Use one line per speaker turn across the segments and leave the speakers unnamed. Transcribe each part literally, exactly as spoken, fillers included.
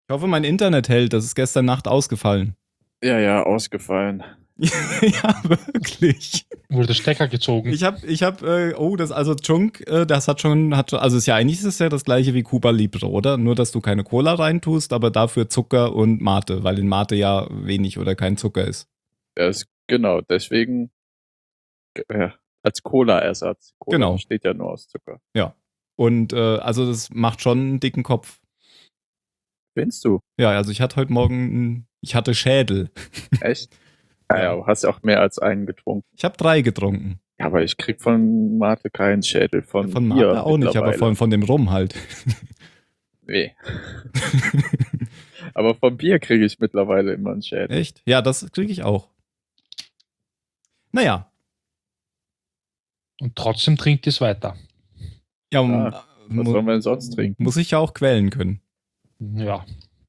Ich hoffe, mein Internet hält. Das ist gestern Nacht ausgefallen.
Ja, ja, ausgefallen.
Ja, wirklich.
Wurde der Stecker gezogen.
Ich hab, ich hab, äh, oh, das, also Chunk, äh, das hat schon, hat, also ist ja eigentlich ist es ja das gleiche wie Cuba Libre, oder? Nur, dass du keine Cola reintust, aber dafür Zucker und Mate, weil in Mate ja wenig oder kein Zucker ist.
Ja, ist, genau, deswegen äh, als Cola-Ersatz. Cola
Genau.
Besteht ja nur aus Zucker.
Ja. Und äh, also das macht schon einen dicken Kopf.
Findest du?
Ja, also ich hatte heute Morgen, ich hatte Schädel.
Echt? Ja, ja, du hast ja auch mehr als einen getrunken.
Ich habe drei getrunken.
Ja, aber ich krieg von Mate keinen Schädel. Von,
Von
Bier
Mate auch nicht, aber von, von dem Rum halt.
Nee. Aber vom Bier kriege ich mittlerweile immer einen Schädel.
Echt? Ja, das kriege ich auch. Naja.
Und trotzdem trinkt es weiter.
Ja,
Ah, was sollen wir denn sonst trinken?
Muss ich ja auch quälen können.
Ja.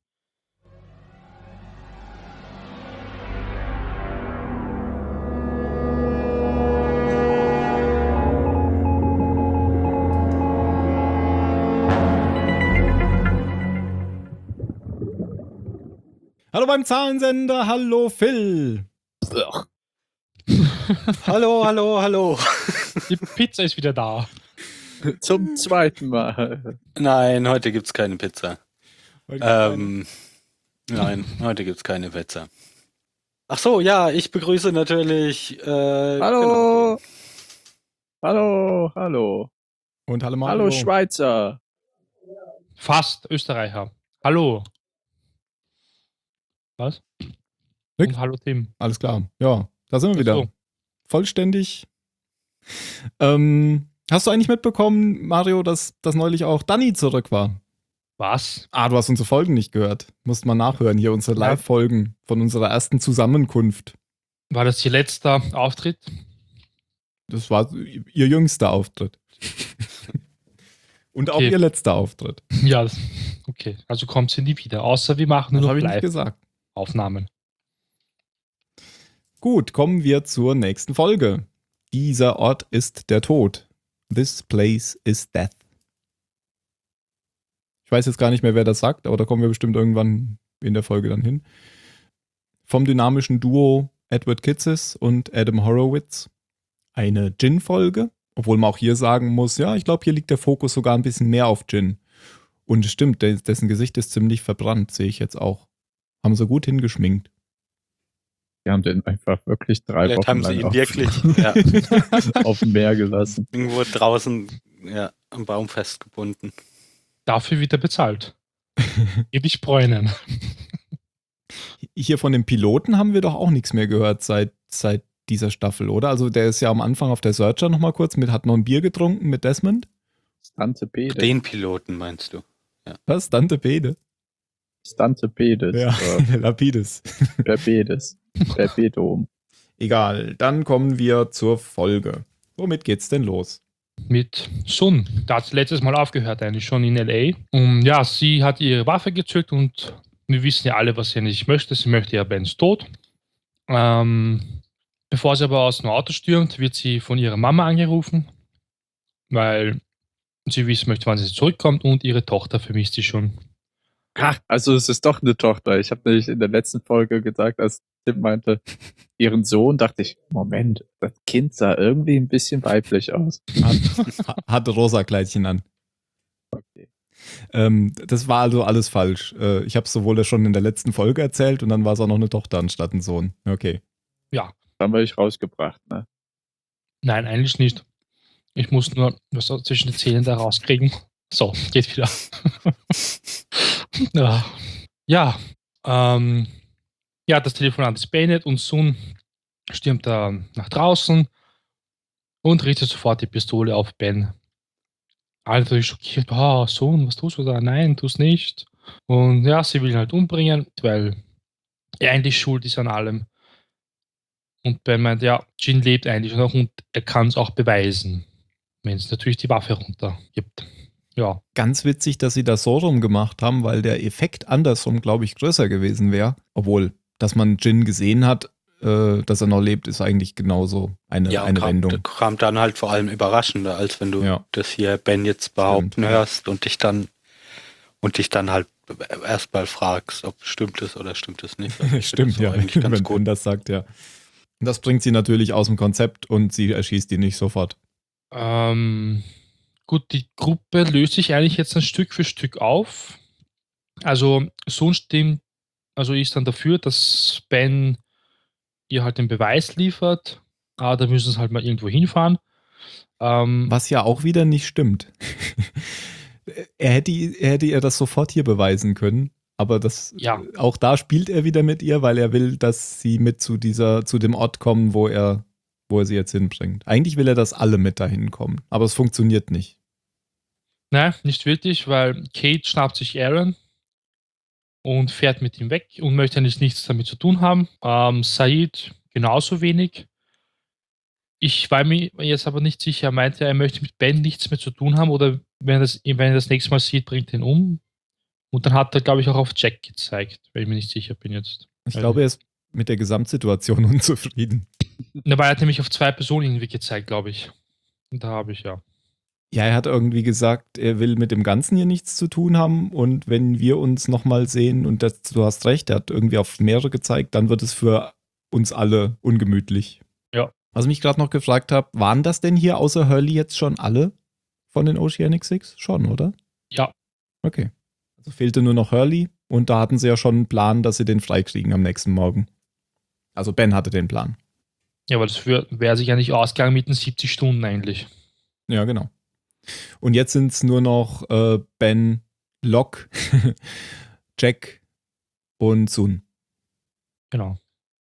Hallo beim Zahlensender, hallo Phil.
Hallo, hallo, hallo.
Die Pizza ist wieder da.
Zum zweiten Mal.
Nein, heute gibt's keine Pizza.
Heute
Ähm, nein, heute gibt's keine Pizza. Ach so, ja, ich begrüße natürlich. Äh,
Hallo.
Genau,
Hallo, hallo.
Und hallo Mario.
Hallo Schweizer.
Fast Österreicher. Hallo. Was?
Nick?
Und hallo Tim.
Alles klar. Ja, da sind wir wieder.
So.
Vollständig. Ähm, hast du eigentlich mitbekommen, Mario, dass, dass neulich auch Dani zurück war?
Was?
Ah, du hast unsere Folgen nicht gehört. Musst mal nachhören, hier unsere Live-Folgen von unserer ersten Zusammenkunft.
War das ihr letzter Auftritt?
Das war ihr jüngster Auftritt. Und auch
Okay.
ihr letzter Auftritt.
Ja, das- okay. Also kommt sie nie wieder. Außer wir machen nur
Das
noch
habe ich nicht gesagt.
Live-Aufnahmen.
Gut, kommen wir zur nächsten Folge. Dieser Ort ist der Tod. This place is death. Ich weiß jetzt gar nicht mehr, wer das sagt, aber da kommen wir bestimmt irgendwann in der Folge dann hin. Vom dynamischen Duo Edward Kitsis und Adam Horowitz. Eine Gin-Folge, obwohl man auch hier sagen muss, ja, ich glaube, hier liegt der Fokus sogar ein bisschen mehr auf Gin. Und es stimmt, dessen Gesicht ist ziemlich verbrannt, sehe ich jetzt auch. Haben sie gut hingeschminkt.
Die haben den einfach wirklich drei
Vielleicht
Wochen
haben sie
lang
ihn
auf,
wirklich ja,
auf dem Meer gelassen.
irgendwo draußen ja, am Baum festgebunden.
Dafür wird er bezahlt. Ewig bräunen.
Hier von dem Piloten haben wir doch auch nichts mehr gehört seit, seit dieser Staffel, oder? Also der ist ja am Anfang auf der Searcher nochmal kurz mit, hat noch ein Bier getrunken mit Desmond.
Stante Bede.
Den Piloten meinst du?
Was? Dante Bede?
Stante Bedes.
Ja, Lapides.
Der Bedes. Der Bedom.
Egal, dann kommen wir zur Folge. Womit geht's denn los?
Mit Sun. Da hat sie letztes Mal aufgehört, eigentlich schon in L A. Und ja, sie hat ihre Waffe gezückt und wir wissen ja alle, was sie nicht möchte. Sie möchte ja Bens Tod. Ähm, bevor sie aber aus dem Auto stürmt, wird sie von ihrer Mama angerufen, weil sie wissen möchte, wann sie zurückkommt und ihre Tochter vermisst sie schon.
Ha, also es ist doch eine Tochter. Ich habe nämlich in der letzten Folge gesagt, als Tim meinte, ihren Sohn, dachte ich, Moment, das Kind sah irgendwie ein bisschen weiblich aus.
Hat, hatte rosa Kleidchen an.
Okay.
Ähm, das war also alles falsch. Äh, ich habe es sowohl schon in der letzten Folge erzählt und dann war es auch noch eine Tochter anstatt ein Sohn. Okay.
Ja,
Das haben wir euch rausgebracht, ne?
nein, eigentlich nicht. Ich muss nur was zwischen den Zähnen da rauskriegen. So, geht wieder. ja, ja, ähm, ja, das Telefonat ist beendet und Sun stürmt da nach draußen und richtet sofort die Pistole auf Ben. Alle natürlich schockiert. Oh, Sun, was tust du da? Nein, tu's nicht. Und ja, sie will ihn halt umbringen, weil er eigentlich schuld ist an allem. Und Ben meint, ja, Jin lebt eigentlich noch und er kann es auch beweisen, wenn es natürlich die Waffe runtergibt. Ja,
Ganz witzig, dass sie das so rum gemacht haben, weil der Effekt andersrum, glaube ich, größer gewesen wäre. Obwohl, dass man Jin gesehen hat, äh, dass er noch lebt, ist eigentlich genauso eine,
Ja,
eine
kam,
Wendung.
kam dann halt vor allem überraschender, als wenn du
Ja.
das hier Ben jetzt behaupten
Stimmt, ja.
hörst und dich dann und dich dann halt erstmal fragst, ob stimmt es oder stimmt es nicht. Also ich
Stimmt,
finde
ja,
das auch eigentlich ganz
wenn
gut.
Ben das sagt, ja. Das bringt sie natürlich aus dem Konzept und sie erschießt ihn nicht sofort.
Ähm, gut, die Gruppe löst sich eigentlich jetzt ein Stück für Stück auf. Also Sohn stimmt, also ist dann dafür, dass Ben ihr halt den Beweis liefert. Ah, da müssen sie halt mal irgendwo hinfahren. Ähm,
Was ja auch wieder nicht stimmt. er, hätte, er hätte ihr das sofort hier beweisen können, aber das
Ja.
auch da spielt er wieder mit ihr, weil er will, dass sie mit zu dieser, zu dem Ort kommen, wo er, wo er sie jetzt hinbringt. Eigentlich will er, dass alle mit dahin kommen, aber es funktioniert nicht.
Nein, nicht wirklich, weil Kate schnappt sich Aaron und fährt mit ihm weg und möchte eigentlich nichts damit zu tun haben. Ähm, Said genauso wenig. Ich war mir jetzt aber nicht sicher. Er meinte, er möchte mit Ben nichts mehr zu tun haben oder wenn er das, wenn er das nächste Mal sieht, bringt er ihn um. Und dann hat er, glaube ich, auch auf Jack gezeigt, weil ich mir nicht sicher bin jetzt.
Ich glaube, er ist mit der Gesamtsituation unzufrieden.
Na, weil er hat nämlich auf zwei Personen irgendwie gezeigt, glaube ich. Und da habe ich ja.
Ja, er hat irgendwie gesagt, er will mit dem Ganzen hier nichts zu tun haben und wenn wir uns nochmal sehen und das, du hast recht, er hat irgendwie auf mehrere gezeigt, dann wird es für uns alle ungemütlich.
Ja.
Was ich mich gerade noch gefragt habe, waren das denn hier außer Hurley jetzt schon alle von den Oceanic Six? Schon, oder?
Ja.
Okay. Also fehlte nur noch Hurley und da hatten sie ja schon einen Plan, dass sie den freikriegen am nächsten Morgen. Also Ben hatte den Plan.
Ja, weil das wäre sich ja nicht ausgegangen mit den siebzig Stunden eigentlich.
Ja, genau. Und jetzt sind es nur noch äh, Ben, Locke, Jack und Sun.
Genau.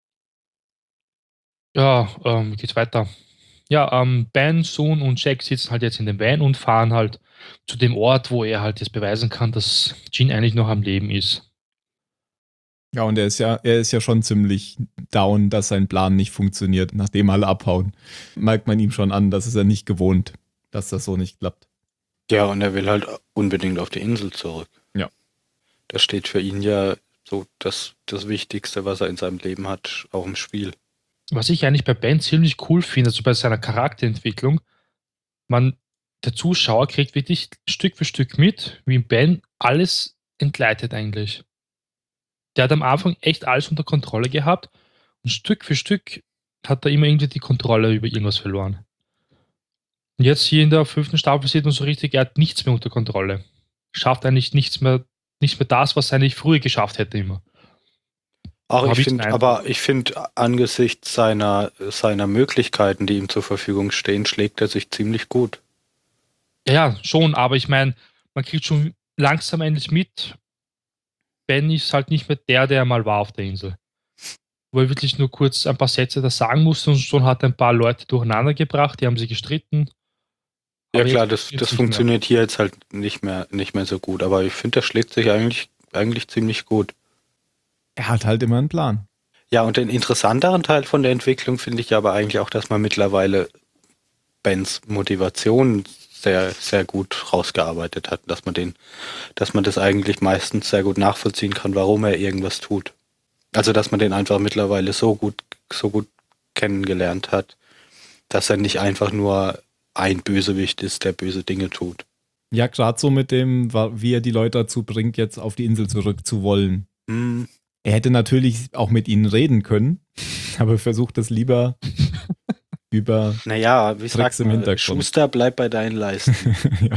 Ja, ähm, geht's weiter. Ja, ähm, Ben, Sun und Jack sitzen halt jetzt in dem Van und fahren halt zu dem Ort, wo er halt jetzt beweisen kann, dass Jean eigentlich noch am Leben ist.
Ja, und er ist ja, er ist ja schon ziemlich down, dass sein Plan nicht funktioniert, nachdem alle abhauen. Merkt man ihm schon an, das ist er nicht gewohnt, dass das so nicht klappt.
Ja, und er will halt unbedingt auf die Insel zurück.
Ja.
Das steht für ihn ja so das, das Wichtigste, was er in seinem Leben hat, auch im Spiel.
Was ich eigentlich bei Ben ziemlich cool finde, also bei seiner Charakterentwicklung, man, der Zuschauer kriegt wirklich Stück für Stück mit, wie Ben alles entgleitet eigentlich. Der hat am Anfang echt alles unter Kontrolle gehabt und Stück für Stück hat er immer irgendwie die Kontrolle über irgendwas verloren. Und jetzt hier in der fünften Staffel sieht man so richtig, er hat nichts mehr unter Kontrolle. Schafft eigentlich nichts mehr, nicht mehr das, was er eigentlich früher geschafft hätte immer.
Auch
Hab
ich
ich
finde,
den
aber ich finde, angesichts seiner, seiner Möglichkeiten, die ihm zur Verfügung stehen, schlägt er sich ziemlich gut.
Ja, ja, schon, aber ich meine, man kriegt schon langsam endlich mit, Ben ist halt nicht mehr der, der er mal war auf der Insel. Wo er wirklich nur kurz ein paar Sätze da sagen musste und schon hat er ein paar Leute durcheinander gebracht, die haben sich gestritten.
Ja
Aber
klar,
jetzt
das,
funktioniert's
das
nicht
funktioniert hier jetzt halt nicht mehr, nicht mehr so gut, aber ich finde, das schlägt sich eigentlich, eigentlich ziemlich gut.
Er hat halt immer einen Plan.
Ja, und den interessanteren Teil von der Entwicklung finde ich aber eigentlich auch, dass man mittlerweile Bens Motivation sehr, sehr gut rausgearbeitet hat, dass man den, dass man das eigentlich meistens sehr gut nachvollziehen kann, warum er irgendwas tut. Also, dass man den einfach mittlerweile so gut, so gut kennengelernt hat, dass er nicht einfach nur ein Bösewicht ist, der böse Dinge tut.
Ja, gerade so mit dem, wie er die Leute dazu bringt, jetzt auf die Insel zurück zu wollen.
Hm.
Er hätte natürlich auch mit ihnen reden können, aber versucht es lieber über
Naja, wie
Tricks
sagt
im
man,
Hintergrund.
Schuster, bleib bei deinen Leisten.
Ja.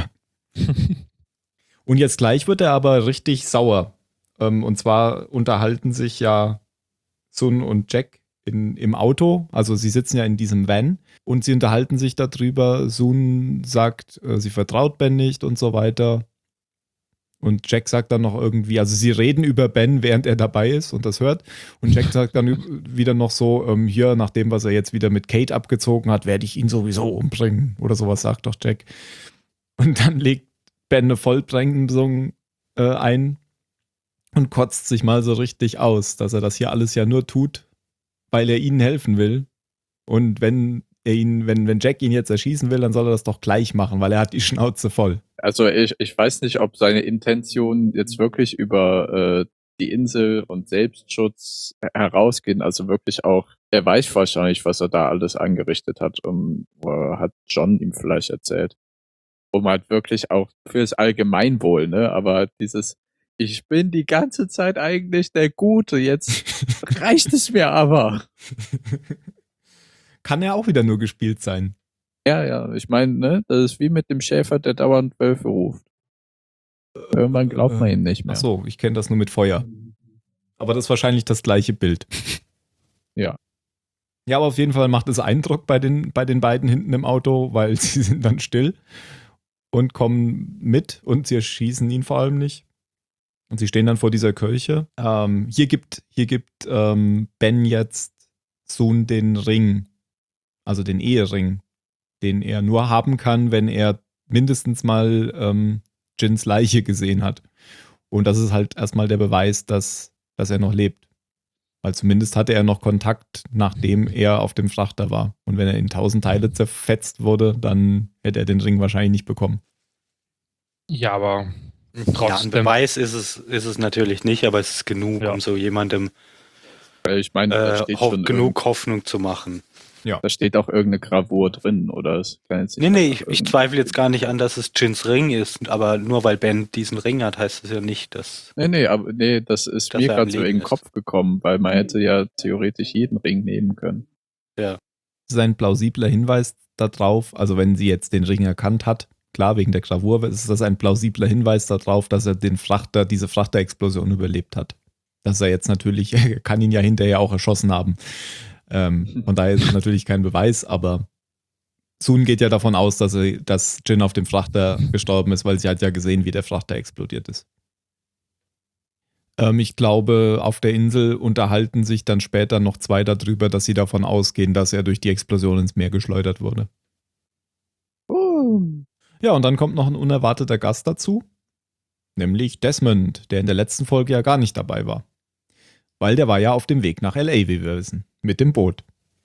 Und jetzt gleich wird er aber richtig sauer. Ähm, und zwar unterhalten sich ja Sun und Jack in, im Auto. Also sie sitzen ja in diesem Van und sie unterhalten sich darüber. Sun sagt, äh, sie vertraut Ben nicht und so weiter. Und Jack sagt dann noch irgendwie, also sie reden über Ben, während er dabei ist und das hört. Und Jack sagt dann wieder noch so, ähm, hier, nach dem, was er jetzt wieder mit Kate abgezogen hat, werde ich ihn sowieso umbringen. Oder sowas sagt doch Jack. Und dann legt Ben eine Vollbremsung äh, ein und kotzt sich mal so richtig aus, dass er das hier alles ja nur tut, weil er ihnen helfen will. Und wenn er ihn, wenn, wenn Jack ihn jetzt erschießen will, dann soll er das doch gleich machen, weil er hat die Schnauze voll.
Also ich, ich weiß nicht, ob seine Intentionen jetzt wirklich über äh, die Insel und Selbstschutz herausgehen. Also wirklich auch, er weiß wahrscheinlich, was er da alles angerichtet hat und äh, hat John ihm vielleicht erzählt. Um halt wirklich auch fürs Allgemeinwohl, ne? Aber dieses, ich bin die ganze Zeit eigentlich der Gute, jetzt reicht es mir aber.
Kann ja auch wieder nur gespielt sein.
Ja, ja, ich meine, ne, das ist wie mit dem Schäfer, der dauernd Wölfe ruft. Irgendwann glaubt man ihm nicht mehr.
Ach so, ich kenne das nur mit Feuer. Aber das ist wahrscheinlich das gleiche Bild.
Ja.
Ja, aber auf jeden Fall macht es Eindruck bei den, bei den beiden hinten im Auto, weil sie sind dann still und kommen mit und sie erschießen ihn vor allem nicht. Und sie stehen dann vor dieser Kirche. Ähm, hier gibt, hier gibt ähm, Ben jetzt Sun den Ring, also den Ehering, den er nur haben kann, wenn er mindestens mal ähm, Jins Leiche gesehen hat. Und das ist halt erstmal der Beweis, dass, dass er noch lebt. Weil zumindest hatte er noch Kontakt, nachdem er auf dem Frachter war. Und wenn er in tausend Teile zerfetzt wurde, dann hätte er den Ring wahrscheinlich nicht bekommen.
Ja, aber
Ja,
trotzdem.
ein Beweis ist es, ist es natürlich nicht, aber es ist genug,
Ja.
um so jemandem
Weil ich meine, da
äh,
steht
ho-
schon
genug Hoffnung zu machen.
Ja.
Da steht auch irgendeine Gravur drin, oder? Es kann jetzt
Nee,
nicht
nee,
einfach
ich, ich
irgendein-
zweifle jetzt gar nicht an, dass es Jins Ring ist, aber nur weil Ben diesen Ring hat, heißt es ja nicht, dass...
Nee, nee, aber nee, das ist
Dass
mir
er am
gerade so in
Leben
den
ist.
Kopf gekommen, weil man hätte ja theoretisch jeden Ring nehmen können.
Das ist ein plausibler Hinweis darauf, also wenn sie jetzt den Ring erkannt hat, klar, wegen der Gravur, ist das ein plausibler Hinweis darauf, dass er den Frachter, diese Frachterexplosion überlebt hat. Dass er jetzt natürlich, er kann ihn ja hinterher auch erschossen haben. Ähm, von daher ist es natürlich kein Beweis, aber Sun geht ja davon aus, dass, er, dass Jin auf dem Frachter gestorben ist, weil sie hat ja gesehen, wie der Frachter explodiert ist. Ähm, ich glaube, auf der Insel unterhalten sich dann später noch zwei darüber, dass sie davon ausgehen, dass er durch die Explosion ins Meer geschleudert wurde. Ja, und dann kommt noch ein unerwarteter Gast dazu, nämlich Desmond, der in der letzten Folge ja gar nicht dabei war. Weil der war ja auf dem Weg nach L A, wie wir wissen, mit dem Boot.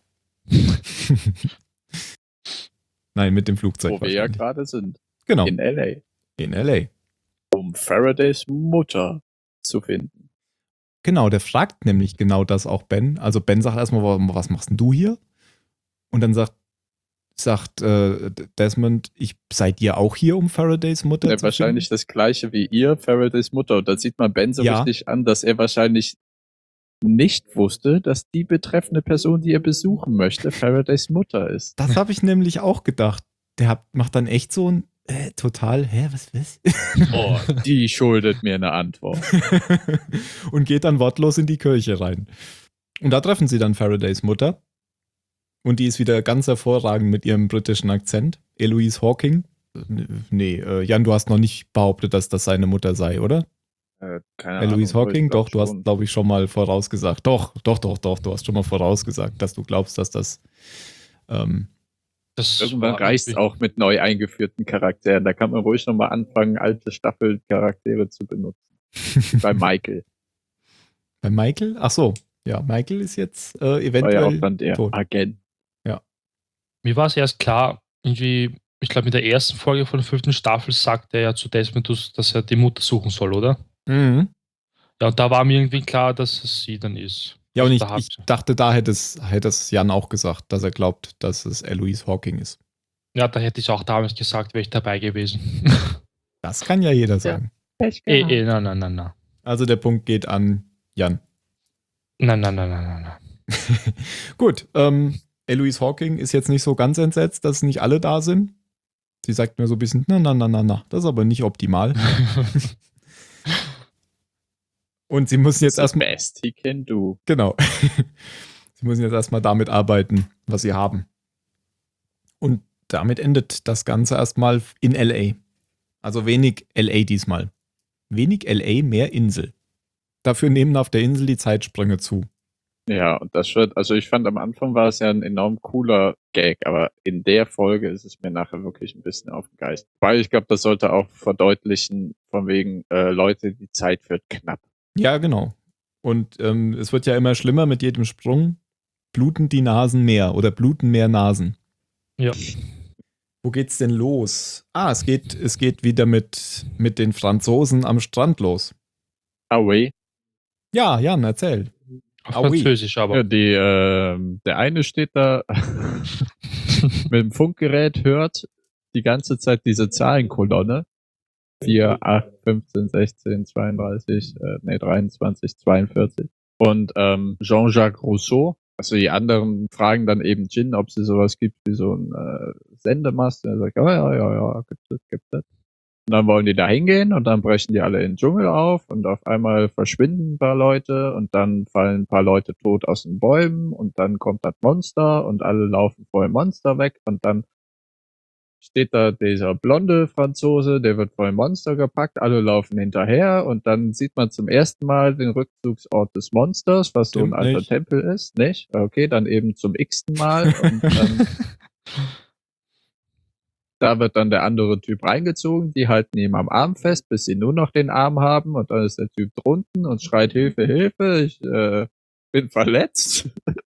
Nein, mit dem Flugzeug
Wo wir ja
wahrscheinlich.
gerade sind.
Genau,
In L A.
in L A.
Um Faradays Mutter zu finden.
Genau, der fragt nämlich genau das auch Ben. Also Ben sagt erstmal, was machst denn du hier? Und dann sagt, sagt äh, Desmond, ich seid ihr auch hier, um Faradays Mutter
Ja,
zu
wahrscheinlich
finden?
das gleiche wie ihr, Faradays Mutter. Und da sieht man Ben so
Ja.
richtig an, dass er wahrscheinlich nicht wusste, dass die betreffende Person, die er besuchen möchte, Faradays Mutter ist.
Das habe ich nämlich auch gedacht. Der hat, macht dann echt so ein äh, total, hä, was, was?
Oh, die schuldet mir eine Antwort.
Und geht dann wortlos in die Kirche rein. Und da treffen sie dann Faradays Mutter. Und die ist wieder ganz hervorragend mit ihrem britischen Akzent. Eloise Hawking. Nee, äh, Jan, du hast noch nicht behauptet, dass das seine Mutter sei, oder?
Äh, keine
Eloise
Ahnung, aber
Hawking?
ich glaub
Doch, du hast,
schon.
glaube ich, schon mal vorausgesagt. Doch, doch, doch, doch, du hast schon mal vorausgesagt, dass du glaubst, dass das ähm,
Das
Irgendwann
war
reicht es
irgendwie-
auch mit neu eingeführten Charakteren. Da kann man ruhig nochmal anfangen, alte Staffelcharaktere zu benutzen. Bei Michael.
bei Michael? Ach so, ja, Michael ist jetzt äh,
War ja
eventuell
auch dann der
tot.
Agent.
Mir war es erst klar, irgendwie, ich glaube, in der ersten Folge von der fünften Staffel sagt er ja zu Desmond, dass er die Mutter suchen soll, oder?
Mhm.
Ja, und da war mir irgendwie klar, dass es sie dann ist.
Ja, und
Also
ich,
da hab-
ich dachte, da hätte es, hätte es Jan auch gesagt, dass er glaubt, dass es Eloise Hawking ist.
Ja, da hätte ich auch damals gesagt, wäre ich dabei gewesen.
Das kann ja jeder sagen.
eh, eh, nein, nein, nein, nein.
Also der Punkt geht an Jan.
Nein, nein, nein, nein, nein, nein.
Gut, ähm, Eloise Hawking ist jetzt nicht so ganz entsetzt, dass nicht alle da sind. Sie sagt mir so ein bisschen, na, na, na, na, na, das ist aber nicht optimal. Und sie müssen jetzt
The
erstmal,
best he can do.
genau, sie müssen jetzt erstmal damit arbeiten, was sie haben. Und damit endet das Ganze erstmal in L A. Also wenig L A diesmal. Wenig L A, mehr Insel. Dafür nehmen auf der Insel die Zeitsprünge zu.
Ja, und das wird, also ich fand am Anfang war es ja ein enorm cooler Gag, aber in der Folge ist es mir nachher wirklich ein bisschen auf den Geist. Weil ich glaube, das sollte auch verdeutlichen, von wegen, äh, Leute, die Zeit wird knapp.
Ja, genau. Und ähm, es wird ja immer schlimmer mit jedem Sprung. Bluten die Nasen mehr oder bluten mehr Nasen.
Ja.
Wo geht's denn los? Ah, es geht, es geht wieder mit, mit den Franzosen am Strand los.
Ah, wait.
Ja, Jan, erzähl.
Auf
Ah, oui.
Französisch, aber.
Ja, die, ähm, der eine steht da mit dem Funkgerät, hört die ganze Zeit diese Zahlenkolonne vier, acht, fünfzehn, sechzehn, zweiunddreißig, äh, nee, dreiundzwanzig, zweiundvierzig. Und ähm, Jean-Jacques Rousseau, also die anderen fragen dann eben Jin, ob sie sowas gibt wie so ein äh, Sendemast. Und er sagt, ja, ja, ja, ja, gibt es, gibt es. Und dann wollen die da hingehen und dann brechen die alle in den Dschungel auf und auf einmal verschwinden ein paar Leute und dann fallen ein paar Leute tot aus den Bäumen und dann kommt das Monster und alle laufen vor dem Monster weg und dann steht da dieser blonde Franzose, der wird vor dem Monster gepackt, alle laufen hinterher und dann sieht man zum ersten Mal den Rückzugsort des Monsters, was
Stimmt
so ein alter
nicht.
Tempel ist, nicht? Okay, dann eben zum x-ten Mal und dann da wird dann der andere Typ reingezogen, die halten ihm am Arm fest, bis sie nur noch den Arm haben und dann ist der Typ drunten und schreit Hilfe, Hilfe, ich äh, bin verletzt.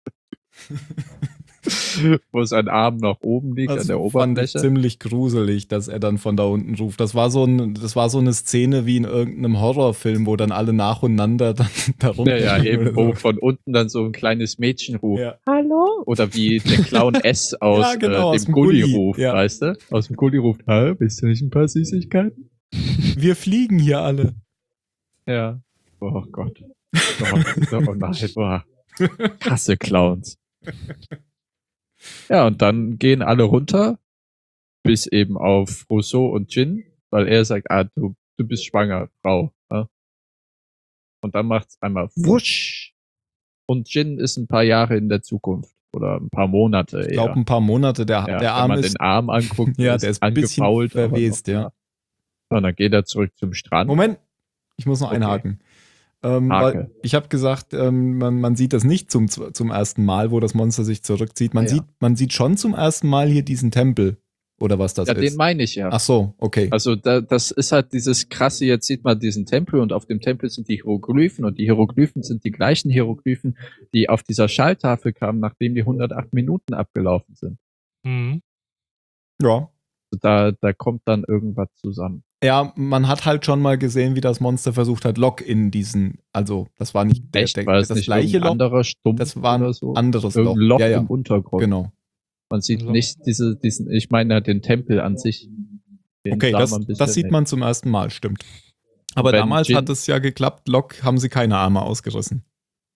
Wo sein Arm nach oben liegt
Das
an der
fand ich
Oberfläche.
ziemlich gruselig, dass er dann von da unten ruft. Das war so ein, das war so eine Szene wie in irgendeinem Horrorfilm, wo dann alle nacheinander dann da runter.
Ja, ja, eben, wo von unten dann so ein kleines Mädchen ruft.
Ja.
Hallo? Oder wie der Clown S aus,
Ja, genau,
äh,
aus
dem
dem
Gully
Gully,
ruft,
ja.
weißt du? Aus dem Gully ruft, hallo, bist du nicht ein paar Süßigkeiten?
Wir fliegen hier alle.
Ja. Oh Gott. Oh, oh nein, boah. Krasse Clowns. Ja, und dann gehen alle runter, bis eben auf Rousseau und Jin, weil er sagt, ah, du, du bist schwanger, Frau. Ja? Und dann macht's einmal wusch. Und Jin ist ein paar Jahre in der Zukunft. Oder ein paar Monate eher.
Ich glaube, ein paar Monate. Der,
ja,
der
wenn
Arm
man
ist.
den Arm anguckt,
Ja, der ist ein bisschen
angefault, aber
verwest,
noch,
ja.
Und dann geht er zurück zum Strand.
Moment, ich muss noch
Okay.
einhaken. Ähm,
Hake.
weil ich habe gesagt, ähm, man, man sieht das nicht zum, zum ersten Mal, wo das Monster sich zurückzieht. Man,
Ja.
sieht, man sieht schon zum ersten Mal hier diesen Tempel. Oder was das
Ja, den
ist.
meine ich ja.
Ach so, okay.
Also da, das ist halt dieses krasse, jetzt sieht man diesen Tempel und auf dem Tempel sind die Hieroglyphen und die Hieroglyphen sind die gleichen Hieroglyphen, die auf dieser Schalltafel kamen, nachdem die hundertacht Minuten abgelaufen sind.
Mhm.
Ja.
Also da, da kommt dann irgendwas zusammen.
Ja, man hat halt schon mal gesehen, wie das Monster versucht hat, Lock in diesen, also das war nicht der,
Echt?
der,
War es
das
nicht
gleiche
irgendein
Lock,
anderer Stumpf
das war ein
oder so?
anderes Loch.
Irgendein Loch
Ja, ja,
im Untergrund.
genau.
Man sieht
Loch.
nicht diese, diesen, ich meine den Tempel an sich. Den
Okay,
sah
das,
man bisher
das sieht
nicht.
man zum ersten Mal, stimmt. Aber
wenn
damals
Jin-
hat es ja geklappt, Lock haben sie keine Arme ausgerissen.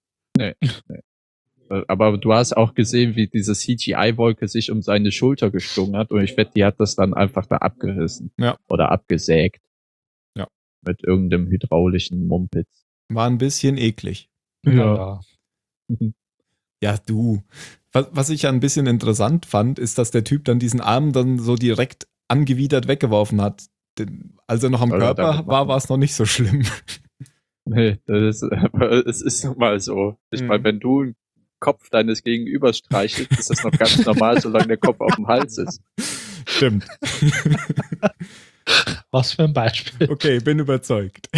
Aber du hast auch gesehen, wie diese C G I-Wolke sich um seine Schulter geschlungen hat und ich wette, die hat das dann einfach da abgerissen.
Ja.
Oder abgesägt.
Ja.
Mit irgendeinem hydraulischen Mumpitz.
War ein bisschen eklig.
Ja.
Ja, du. Was, was ich ja ein bisschen interessant fand, ist, dass der Typ dann diesen Arm dann so direkt angewidert weggeworfen hat. Denn als er noch am
Soll er
Körper
damit
war,
machen?
war es noch nicht so schlimm.
Nee, das ist, aber es ist nun mal so. Ich
Mhm.
meine, wenn du den Kopf deines Gegenübers streichelst, ist das noch ganz normal, solange der Kopf auf dem Hals ist.
Stimmt.
Was für ein Beispiel.
Okay, bin überzeugt.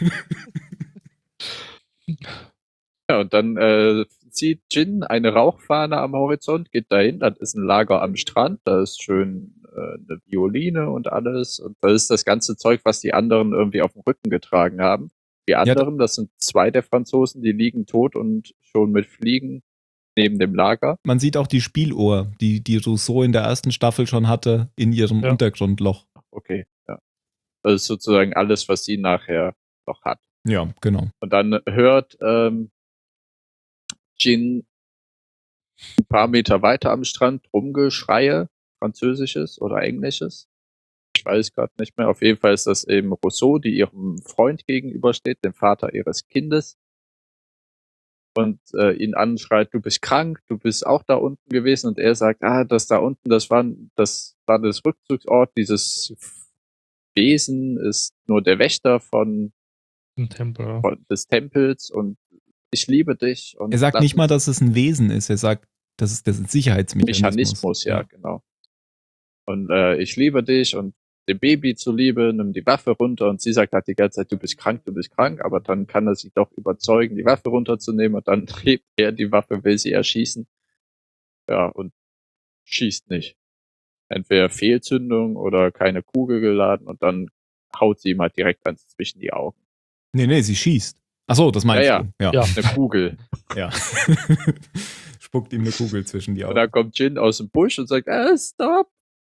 Ja, und dann äh, zieht Jin eine Rauchfahne am Horizont, geht dahin, das ist ein Lager am Strand, da ist schön äh, eine Violine und alles. Und das ist das ganze Zeug, was die anderen irgendwie auf dem Rücken getragen haben. Die anderen, das sind zwei der Franzosen, die liegen tot und schon mit Fliegen neben dem Lager.
Man sieht auch die Spieluhr, die, die Rousseau in der ersten Staffel schon hatte, in ihrem
Ja.
Untergrundloch.
Okay, ja. Das ist sozusagen alles, was sie nachher noch hat.
Ja, genau.
Und dann hört ähm, Jin ein paar Meter weiter am Strand Rumgeschreie, Französisches oder Englisches. Ich weiß gerade nicht mehr. Auf jeden Fall ist das eben Rousseau, die ihrem Freund gegenübersteht, dem Vater ihres Kindes. Und äh, ihn anschreit, du bist krank, du bist auch da unten gewesen. Und er sagt, ah, das da unten, das war das, war das Rückzugsort. Dieses Wesen ist nur der Wächter von,
Im Tempel.
von des Tempels und ich liebe dich. Und
Er sagt
lass
nicht mal,
uns-
dass es ein Wesen ist. Er sagt, das ist, das ist ein Sicherheitsmechanismus.
Mechanismus, ja, genau. Und äh, ich liebe dich und dem Baby zuliebe, nimm die Waffe runter und sie sagt halt die ganze Zeit, du bist krank, du bist krank, aber dann kann er sie doch überzeugen, die Waffe runterzunehmen und dann hebt er die Waffe, will sie erschießen. Ja, und schießt nicht. Entweder Fehlzündung oder keine Kugel geladen und dann haut sie ihm halt direkt ganz zwischen die Augen.
Nee, nee, sie schießt. Achso, das meinst
Ja,
du. Ja.
Ja.
Eine Kugel.
ja. Spuckt ihm eine Kugel zwischen die
Und
Augen.
dann kommt Jin aus dem Busch und sagt, ah, stop.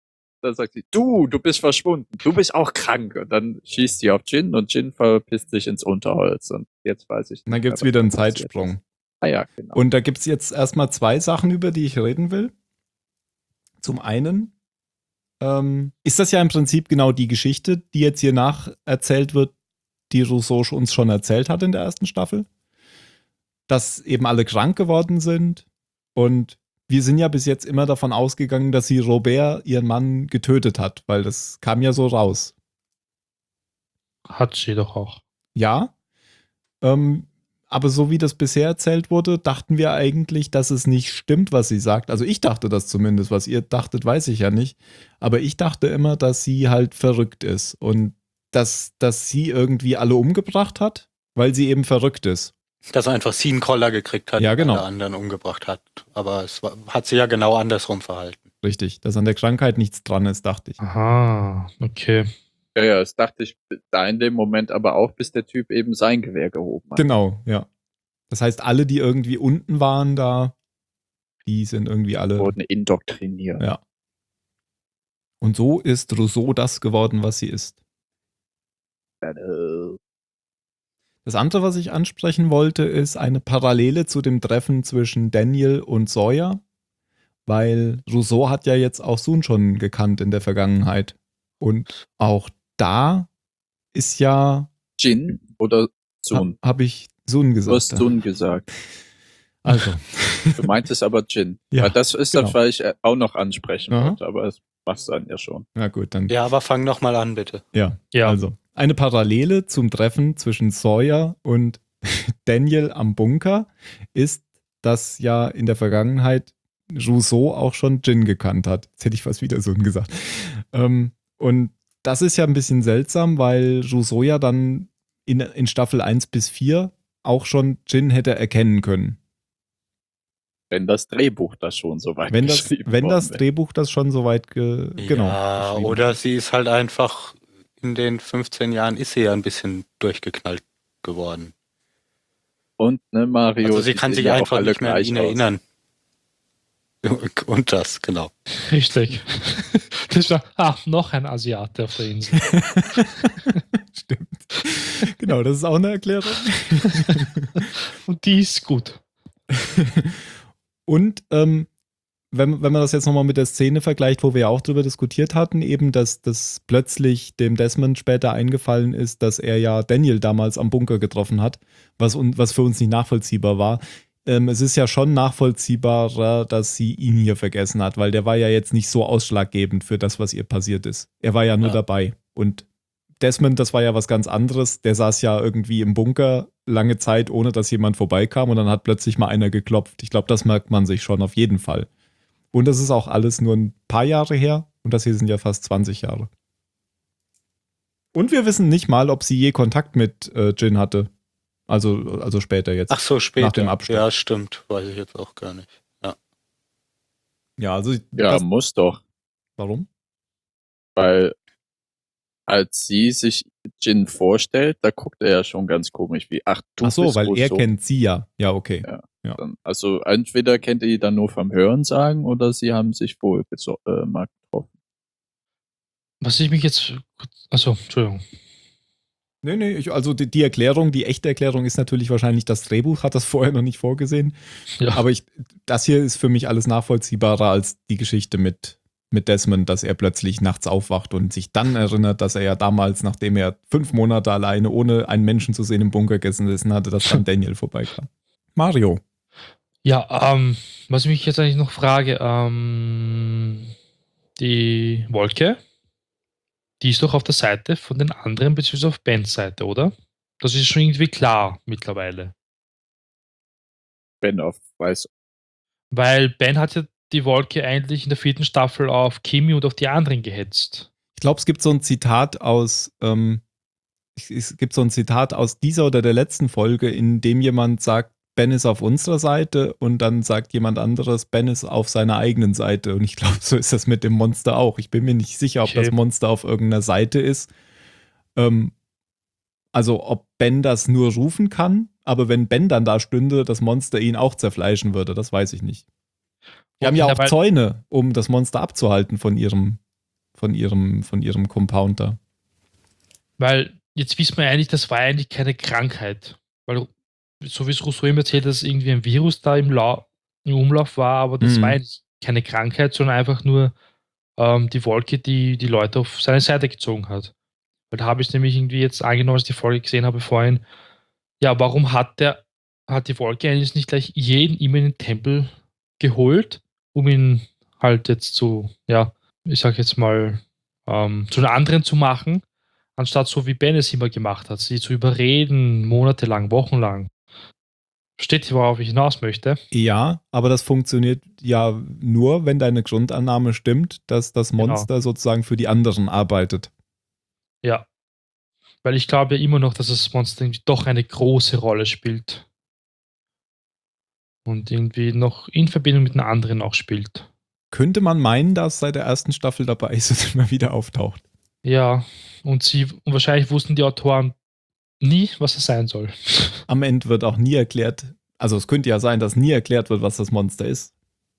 dann sagt sie, du, du bist verschwunden, du bist auch krank. Und dann schießt sie auf Jin und Jin verpisst sich ins Unterholz. Und jetzt weiß ich nicht.
Und dann gibt es
mehr,
wieder einen
was passiert
Zeitsprung.
ist. Ah ja, genau.
Und da gibt es jetzt erstmal zwei Sachen, über die ich reden will. Zum einen ähm, ist das ja im Prinzip genau die Geschichte, die jetzt hier nacherzählt wird, die Rousseau uns schon erzählt hat in der ersten Staffel. Dass eben alle krank geworden sind. Und wir sind ja bis jetzt immer davon ausgegangen, dass sie Robert, ihren Mann, getötet hat, weil das kam ja so raus.
Hat sie doch auch.
Ja, ähm, aber so wie das bisher erzählt wurde, dachten wir eigentlich, dass es nicht stimmt, was sie sagt. Also ich dachte das zumindest, was ihr dachtet, weiß ich ja nicht. Aber ich dachte immer, dass sie halt verrückt ist und dass, dass sie irgendwie alle umgebracht hat, weil sie eben verrückt ist.
Dass einfach sie einen Koller gekriegt hat,
Ja, genau.
alle anderen umgebracht hat. Aber es war, hat sie ja genau andersrum verhalten.
Richtig, dass an der Krankheit nichts dran ist, dachte ich.
Aha, okay.
Ja, ja, das dachte ich da in dem Moment aber auch, bis der Typ eben sein Gewehr gehoben hat.
Genau, ja. Das heißt, alle, die irgendwie unten waren da, die sind irgendwie alle...
Wurden indoktriniert.
Ja. Und so ist Rousseau das geworden, was sie ist.
Äh,
Das andere, was ich ansprechen wollte, ist eine Parallele zu dem Treffen zwischen Daniel und Sawyer, weil Rousseau hat ja jetzt auch Sun schon gekannt in der Vergangenheit. Und auch da ist ja...
Jin oder Sun?
Habe hab ich Sun gesagt.
Du hast Sun gesagt.
Also.
Du meintest aber Jin.
Ja,
Weil das ist
genau.
das, was ich äh, auch noch ansprechen
Aha.
wollte, aber das passt dann ja schon.
Na gut, dann...
Ja, aber fang noch mal an, bitte.
Ja,
Ja.
also eine Parallele zum Treffen zwischen Sawyer und Daniel am Bunker ist, dass ja in der Vergangenheit Rousseau auch schon Jin gekannt hat. Jetzt hätte ich fast wieder Sun gesagt. Ähm, und das ist ja ein bisschen seltsam, weil Rousseau ja dann in, in Staffel eins bis vier auch schon Jin hätte erkennen können.
Wenn das Drehbuch das schon so weit
Wenn das,
geschrieben
wenn
worden
das
wäre.
Drehbuch das schon so weit ge, genau,
Ja,
geschrieben
oder
hat.
sie ist halt einfach, in den fünfzehn Jahren ist sie ja ein bisschen durchgeknallt geworden.
Und, ne, Mario,
Also sie
die
kann
sehen
sich
ja auch
einfach
alle
nicht mehr an
gleich
ihn
aus.
erinnern. Und das, genau.
Richtig. Das war, ah, noch ein Asiate auf der Insel.
Stimmt. Genau, das ist auch eine Erklärung.
Und die ist gut.
Und ähm, wenn, wenn man das jetzt nochmal mit der Szene vergleicht, wo wir ja auch drüber diskutiert hatten, eben, dass das plötzlich dem Desmond später eingefallen ist, dass er ja Daniel damals am Bunker getroffen hat, was, un, was für uns nicht nachvollziehbar war. Ähm, es ist ja schon nachvollziehbarer, dass sie ihn hier vergessen hat, weil der war ja jetzt nicht so ausschlaggebend für das, was ihr passiert ist. Er war ja nur
Ja.
dabei. Und Desmond, das war ja was ganz anderes. Der saß ja irgendwie im Bunker lange Zeit, ohne dass jemand vorbeikam und dann hat plötzlich mal einer geklopft. Ich glaube, das merkt man sich schon auf jeden Fall. Und das ist auch alles nur ein paar Jahre her und das hier sind ja fast zwanzig Jahre. Und wir wissen nicht mal, ob sie je Kontakt mit äh, Jin hatte. Also, also später jetzt.
Ach so, später.
Nach dem Absturz.
Ja, stimmt. Weiß ich jetzt auch gar nicht. Ja.
Ja, also
Ja,
das,
muss doch.
warum?
Weil als sie sich Jin vorstellt, da guckt er ja schon ganz komisch wie, ach du
Ach so,
bist
weil er
Rousseau.
kennt sie ja. Ja, okay.
Ja.
Ja.
Dann, also entweder kennt ihr die dann nur vom Hören sagen oder sie haben sich wohl geso- äh, mal getroffen.
Was ich mich jetzt. Also, Entschuldigung.
Nee, nee, ich, also die, die Erklärung, die echte Erklärung ist natürlich wahrscheinlich, das Drehbuch hat das vorher noch nicht vorgesehen.
Ja.
Aber ich, das hier ist für mich alles nachvollziehbarer als die Geschichte mit, mit Desmond, dass er plötzlich nachts aufwacht und sich dann erinnert, dass er ja damals, nachdem er fünf Monate alleine ohne einen Menschen zu sehen im Bunker gesessen hatte, dass dann Daniel vorbeikam. Mario.
Ja, ähm, was ich mich jetzt eigentlich noch frage, ähm, die Wolke, die ist doch auf der Seite von den anderen, beziehungsweise auf Bens Seite, oder? Das ist schon irgendwie klar mittlerweile.
Ben auf weiß.
Weil Ben hat ja die Wolke eigentlich in der vierten Staffel auf Kimi und auf die anderen gehetzt.
Ich glaube, es gibt so ein Zitat aus, ähm, es gibt so ein Zitat aus dieser oder der letzten Folge, in dem jemand sagt, Ben ist auf unserer Seite und dann sagt jemand anderes, Ben ist auf seiner eigenen Seite. Und ich glaube, so ist das mit dem Monster auch. Ich bin mir nicht sicher, ob
Okay.
das Monster auf irgendeiner Seite ist. Ähm, also ob Ben das nur rufen kann, aber wenn Ben dann da stünde, das Monster ihn auch zerfleischen würde, das weiß ich nicht. Die haben ja
Okay,
auch
weil-
Zäune, um das Monster abzuhalten von ihrem, von ihrem, von ihrem Compound da.
Weil jetzt wissen wir eigentlich, das war eigentlich keine Krankheit. Weil, so wie es Rousseau ihm erzählt, dass irgendwie ein Virus da im, Lau im Umlauf war, aber das
Mhm.
war eigentlich keine Krankheit, sondern einfach nur ähm, die Wolke, die die Leute auf seine Seite gezogen hat. Weil da habe ich nämlich irgendwie jetzt angenommen, als ich die Folge gesehen habe vorhin, ja, warum hat der, hat die Wolke eigentlich nicht gleich jeden immer in den Tempel geholt, um ihn halt jetzt zu, ja, ich sag jetzt mal, ähm, zu einer anderen zu machen, anstatt so wie Ben es immer gemacht hat, sie zu überreden, monatelang, wochenlang. Versteht ihr, worauf ich hinaus möchte?
Ja, aber das funktioniert ja nur, wenn deine Grundannahme stimmt, dass das Monster sozusagen für die anderen arbeitet.
Ja. Weil ich glaube ja immer noch, dass das Monster irgendwie doch eine große Rolle spielt. Und irgendwie noch in Verbindung mit den anderen auch spielt.
Könnte man meinen, dass seit der ersten Staffel dabei ist und immer wieder auftaucht.
Ja, und sie und wahrscheinlich wussten die Autoren nie, was es sein soll.
Am Ende wird auch nie erklärt, also es könnte ja sein, dass nie erklärt wird, was das Monster ist.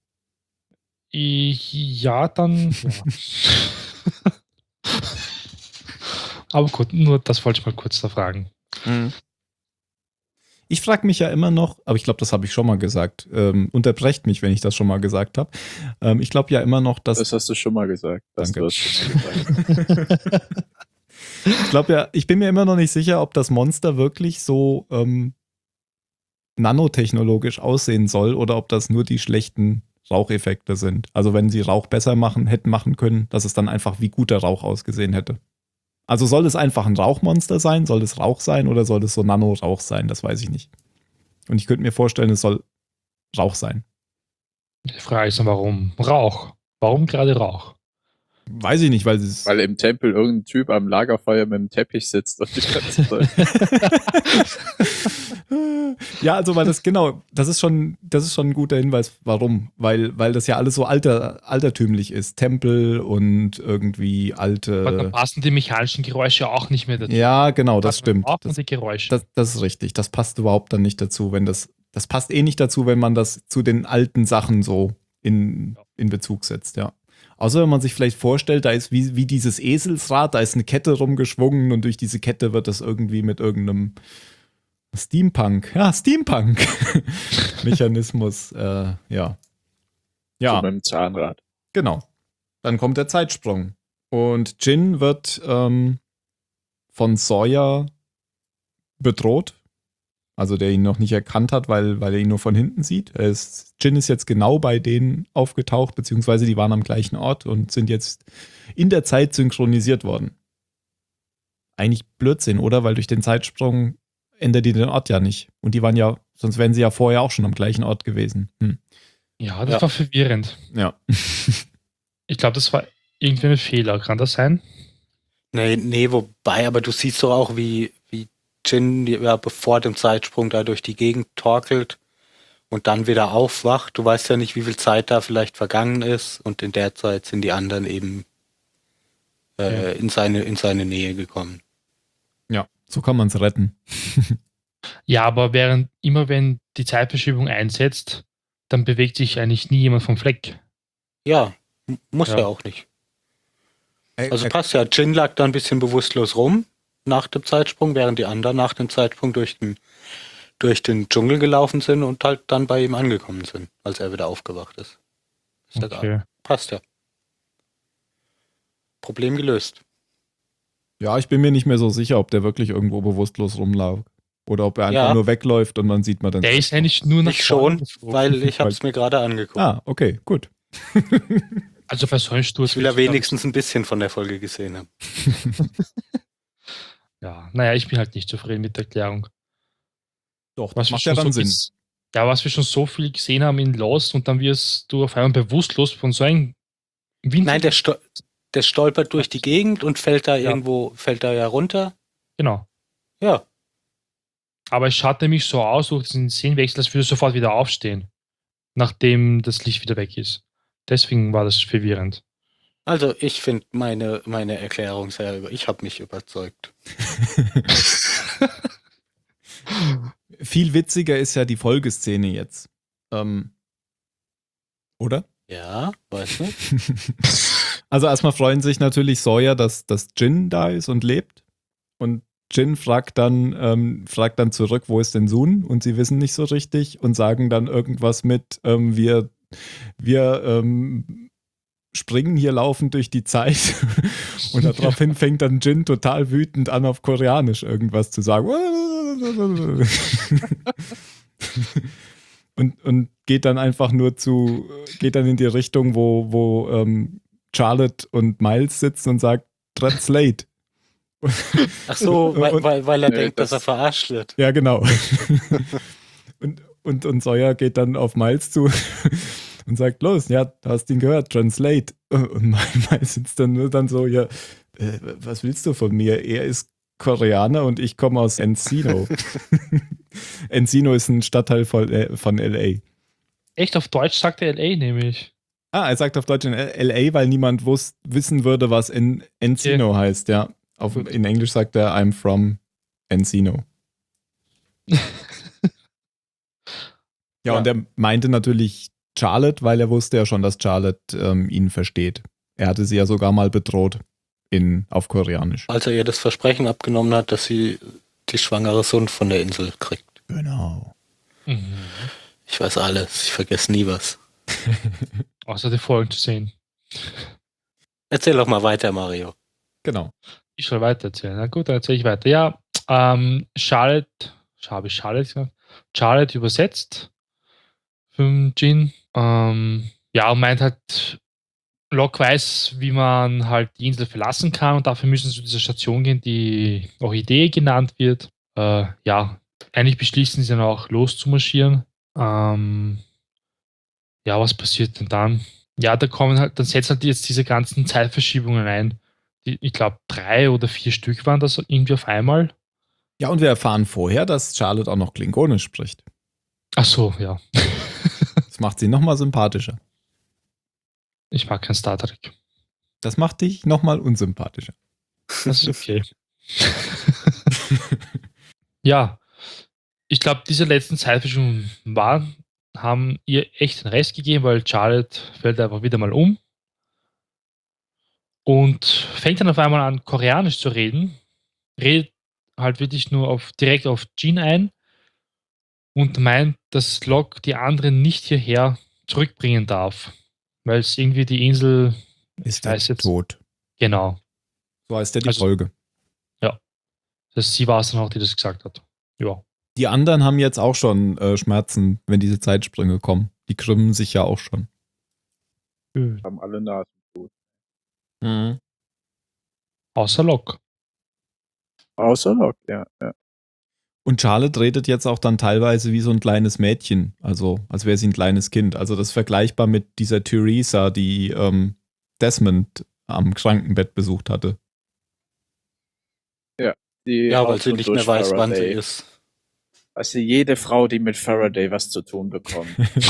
Ich, ja, dann. Ja. Aber gut, nur das wollte ich mal kurz da fragen.
Mhm. Ich frage mich ja immer noch, aber ich glaube, das habe ich schon mal gesagt. Ähm, unterbrecht mich, wenn ich das schon mal gesagt habe. Ähm, ich glaube ja immer noch, dass.
Das hast du schon mal gesagt. dass
Danke.
du das schon mal gesagt.
Ich glaube ja, ich bin mir immer noch nicht sicher, ob das Monster wirklich so ähm, nanotechnologisch aussehen soll oder ob das nur die schlechten Raucheffekte sind. Also wenn sie Rauch besser machen, hätten machen können, dass es dann einfach wie guter Rauch ausgesehen hätte. Also soll es einfach ein Rauchmonster sein? Soll es Rauch sein oder soll es so Nano-Rauch sein? Das weiß ich nicht. Und ich könnte mir vorstellen, es soll Rauch sein.
Die Frage ist dann, warum Rauch? Warum gerade Rauch?
Weiß ich nicht, weil es.
Weil im Tempel irgendein Typ am Lagerfeuer mit dem Teppich sitzt und die ganze Zeit.
Ja, also weil das genau, das ist schon, das ist schon ein guter Hinweis, warum. Weil, weil das ja alles so alter, altertümlich ist. Tempel und irgendwie alte.
Aber dann passen die mechanischen Geräusche auch nicht mehr dazu.
Ja, genau, das stimmt.
Auch
Das,
die Geräusche.
das, das ist richtig. Das passt überhaupt dann nicht dazu, wenn das. Das passt eh nicht dazu, wenn man das zu den alten Sachen so in, in Bezug setzt, ja. Außer wenn man sich vielleicht vorstellt, da ist wie, wie dieses Eselsrad, da ist eine Kette rumgeschwungen und durch diese Kette wird das irgendwie mit irgendeinem Steampunk, ja, Steampunk-Mechanismus, äh, ja. Ja,
So mit dem Zahnrad.
genau. Dann kommt der Zeitsprung. Und Jin wird ähm, von Sawyer bedroht. Also der ihn noch nicht erkannt hat, weil, weil er ihn nur von hinten sieht. Er ist, Jin ist jetzt genau bei denen aufgetaucht, beziehungsweise die waren am gleichen Ort und sind jetzt in der Zeit synchronisiert worden. Eigentlich Blödsinn, oder? Weil durch den Zeitsprung ändert die den Ort ja nicht. Und die waren ja, sonst wären sie ja vorher auch schon am gleichen Ort gewesen. Hm.
Ja, das
Ja.
war verwirrend.
Ja.
Ich glaube, das war irgendwie ein Fehler. Kann das sein?
Nee, nee, wobei, aber du siehst doch auch, wie, wie Jin ja bevor dem Zeitsprung da durch die Gegend torkelt und dann wieder aufwacht. Du weißt ja nicht, wie viel Zeit da vielleicht vergangen ist und in der Zeit sind die anderen eben äh,
Ja.
in seine, in seine Nähe gekommen.
Ja, so kann man es retten.
Ja, aber während immer wenn die Zeitverschiebung einsetzt, dann bewegt sich eigentlich nie jemand vom Fleck.
Ja, m- muss ja,
Ja.
auch nicht. Also passt ja, Jin lag da ein bisschen bewusstlos rum nach dem Zeitsprung, während die anderen nach dem Zeitsprung durch den, durch den Dschungel gelaufen sind und halt dann bei ihm angekommen sind, als er wieder aufgewacht ist. Ist ja
Okay.
egal. Passt ja. Problem gelöst.
Ja, ich bin mir nicht mehr so sicher, ob der wirklich irgendwo bewusstlos rumlag. Oder ob er einfach
Ja.
nur wegläuft und man sieht man dann.
Der ist eigentlich nur nach
Ich
vorne
schon,
geflogen.
weil ich habe es mir gerade angeguckt.
Ah, okay, gut.
Also bei so einem Sturz.
Ich will ja
würd ich,
wenigstens ein bisschen von der Folge gesehen haben.
Ja, naja, ich bin halt nicht zufrieden mit der Erklärung.
Doch,
Was
das
wir
macht ja
schon
dann
so
Sinn.
ges- Ja, was wir schon so viel gesehen haben in Lost und dann wirst du auf einmal bewusstlos von so einem Wind.
Nein, der, Sto der stolpert durch die Gegend und fällt da
Ja.
irgendwo, fällt da ja runter.
Genau.
Ja,
Aber es schaut nämlich so aus, durch den Szenenwechsel, als würde er sofort wieder aufstehen, nachdem das Licht wieder weg ist. Deswegen war das verwirrend.
also ich finde meine, meine Erklärung sehr, über- ich habe mich überzeugt.
Viel witziger ist ja die Folgeszene jetzt. Ähm, oder?
Ja, weißt du?
Also erstmal freuen sich natürlich Sawyer, dass, dass Jin da ist und lebt. Und Jin fragt dann, ähm, fragt dann zurück, wo ist denn Sun? Und sie wissen nicht so richtig und sagen dann irgendwas mit, ähm, wir, wir ähm, springen hier laufend durch die Zeit. Und daraufhin fängt dann Jin total wütend an, auf Koreanisch irgendwas zu sagen. und, und geht dann einfach nur zu, geht dann in die Richtung, wo, wo ähm, Charlotte und Miles sitzen und sagt, translate.
Ach so, weil,
Und-
weil, weil er
Ja,
denkt, dass
das-
er verarscht wird.
Ja, genau. und, und, und Sawyer geht dann auf Miles zu und sagt, los, ja, du hast ihn gehört, translate. Und Miles sitzt dann nur dann so, ja, äh, was willst du von mir? Er ist Koreaner und ich komme aus Encino. Encino ist ein Stadtteil von, äh, von L A.
Echt, auf Deutsch sagt er L A nämlich.
Ah, er sagt auf Deutsch in L A, weil niemand wus wissen würde, was en Encino heißt, ja. Auf,
Gut.
in Englisch sagt er, I'm from Encino. Ja,
Ja.
und er meinte natürlich Charlotte, weil er wusste ja schon, dass Charlotte ähm, ihn versteht. Er hatte sie ja sogar mal bedroht in, auf Koreanisch.
Als er ihr das Versprechen abgenommen hat, dass sie die schwangere Sun von der Insel kriegt.
Genau.
Mhm.
Ich weiß alles, ich vergesse nie was.
Außer die Folgen zu sehen.
Erzähl doch mal weiter, Mario.
Genau.
Ich soll weiter erzählen. Na gut, dann erzähle ich weiter. Ja, ähm, Charlotte, habe ich Charlotte gesagt? Charlotte übersetzt für Jin. Ähm, ja, und meint halt, Locke weiß, wie man halt die Insel verlassen kann und dafür müssen sie zu dieser Station gehen, die Orchidee genannt wird. Äh, ja, eigentlich beschließen sie dann auch loszumarschieren. Ähm, ja, was passiert denn dann? Ja, da kommen halt, dann setzen halt jetzt diese ganzen Zeitverschiebungen ein. Die, ich glaube, drei oder vier Stück waren das irgendwie auf einmal.
Ja, und wir erfahren vorher, dass Charlotte auch noch Klingonisch spricht.
Ach so, ja.
Das macht sie nochmal sympathischer.
Ich mag kein Star Trek.
Das macht dich nochmal unsympathischer.
Das ist okay. Ja, ich glaube, diese letzten Zeitverschiebungen waren, haben ihr echt den Rest gegeben, weil Charlotte fällt einfach wieder mal um und fängt dann auf einmal an, Koreanisch zu reden, redet halt wirklich nur auf, direkt auf Jin ein und meint, dass Locke die anderen nicht hierher zurückbringen darf, weil es irgendwie die Insel,
Ist
ich weiß
er
jetzt,
tot.
genau,
So heißt ja die
Also-
Folge.
dass sie war es dann auch, die das gesagt hat. Ja.
Die anderen haben jetzt auch schon äh, Schmerzen, wenn diese Zeitsprünge kommen. Die krümmen sich ja auch schon.
Haben alle Nasenblut.
Mhm.
Außer Locke.
Außer Locke, ja. ja.
Und Charlotte redet jetzt auch dann teilweise wie so ein kleines Mädchen, also als wäre sie ein kleines Kind. Also das ist vergleichbar mit dieser Theresa, die ähm, Desmond am Krankenbett besucht hatte.
Die
Ja, weil
haut
sie
schon
nicht
durch
mehr weiß, wann sie
Faraday.
ist.
Also jede Frau, die mit Faraday was zu tun bekommt.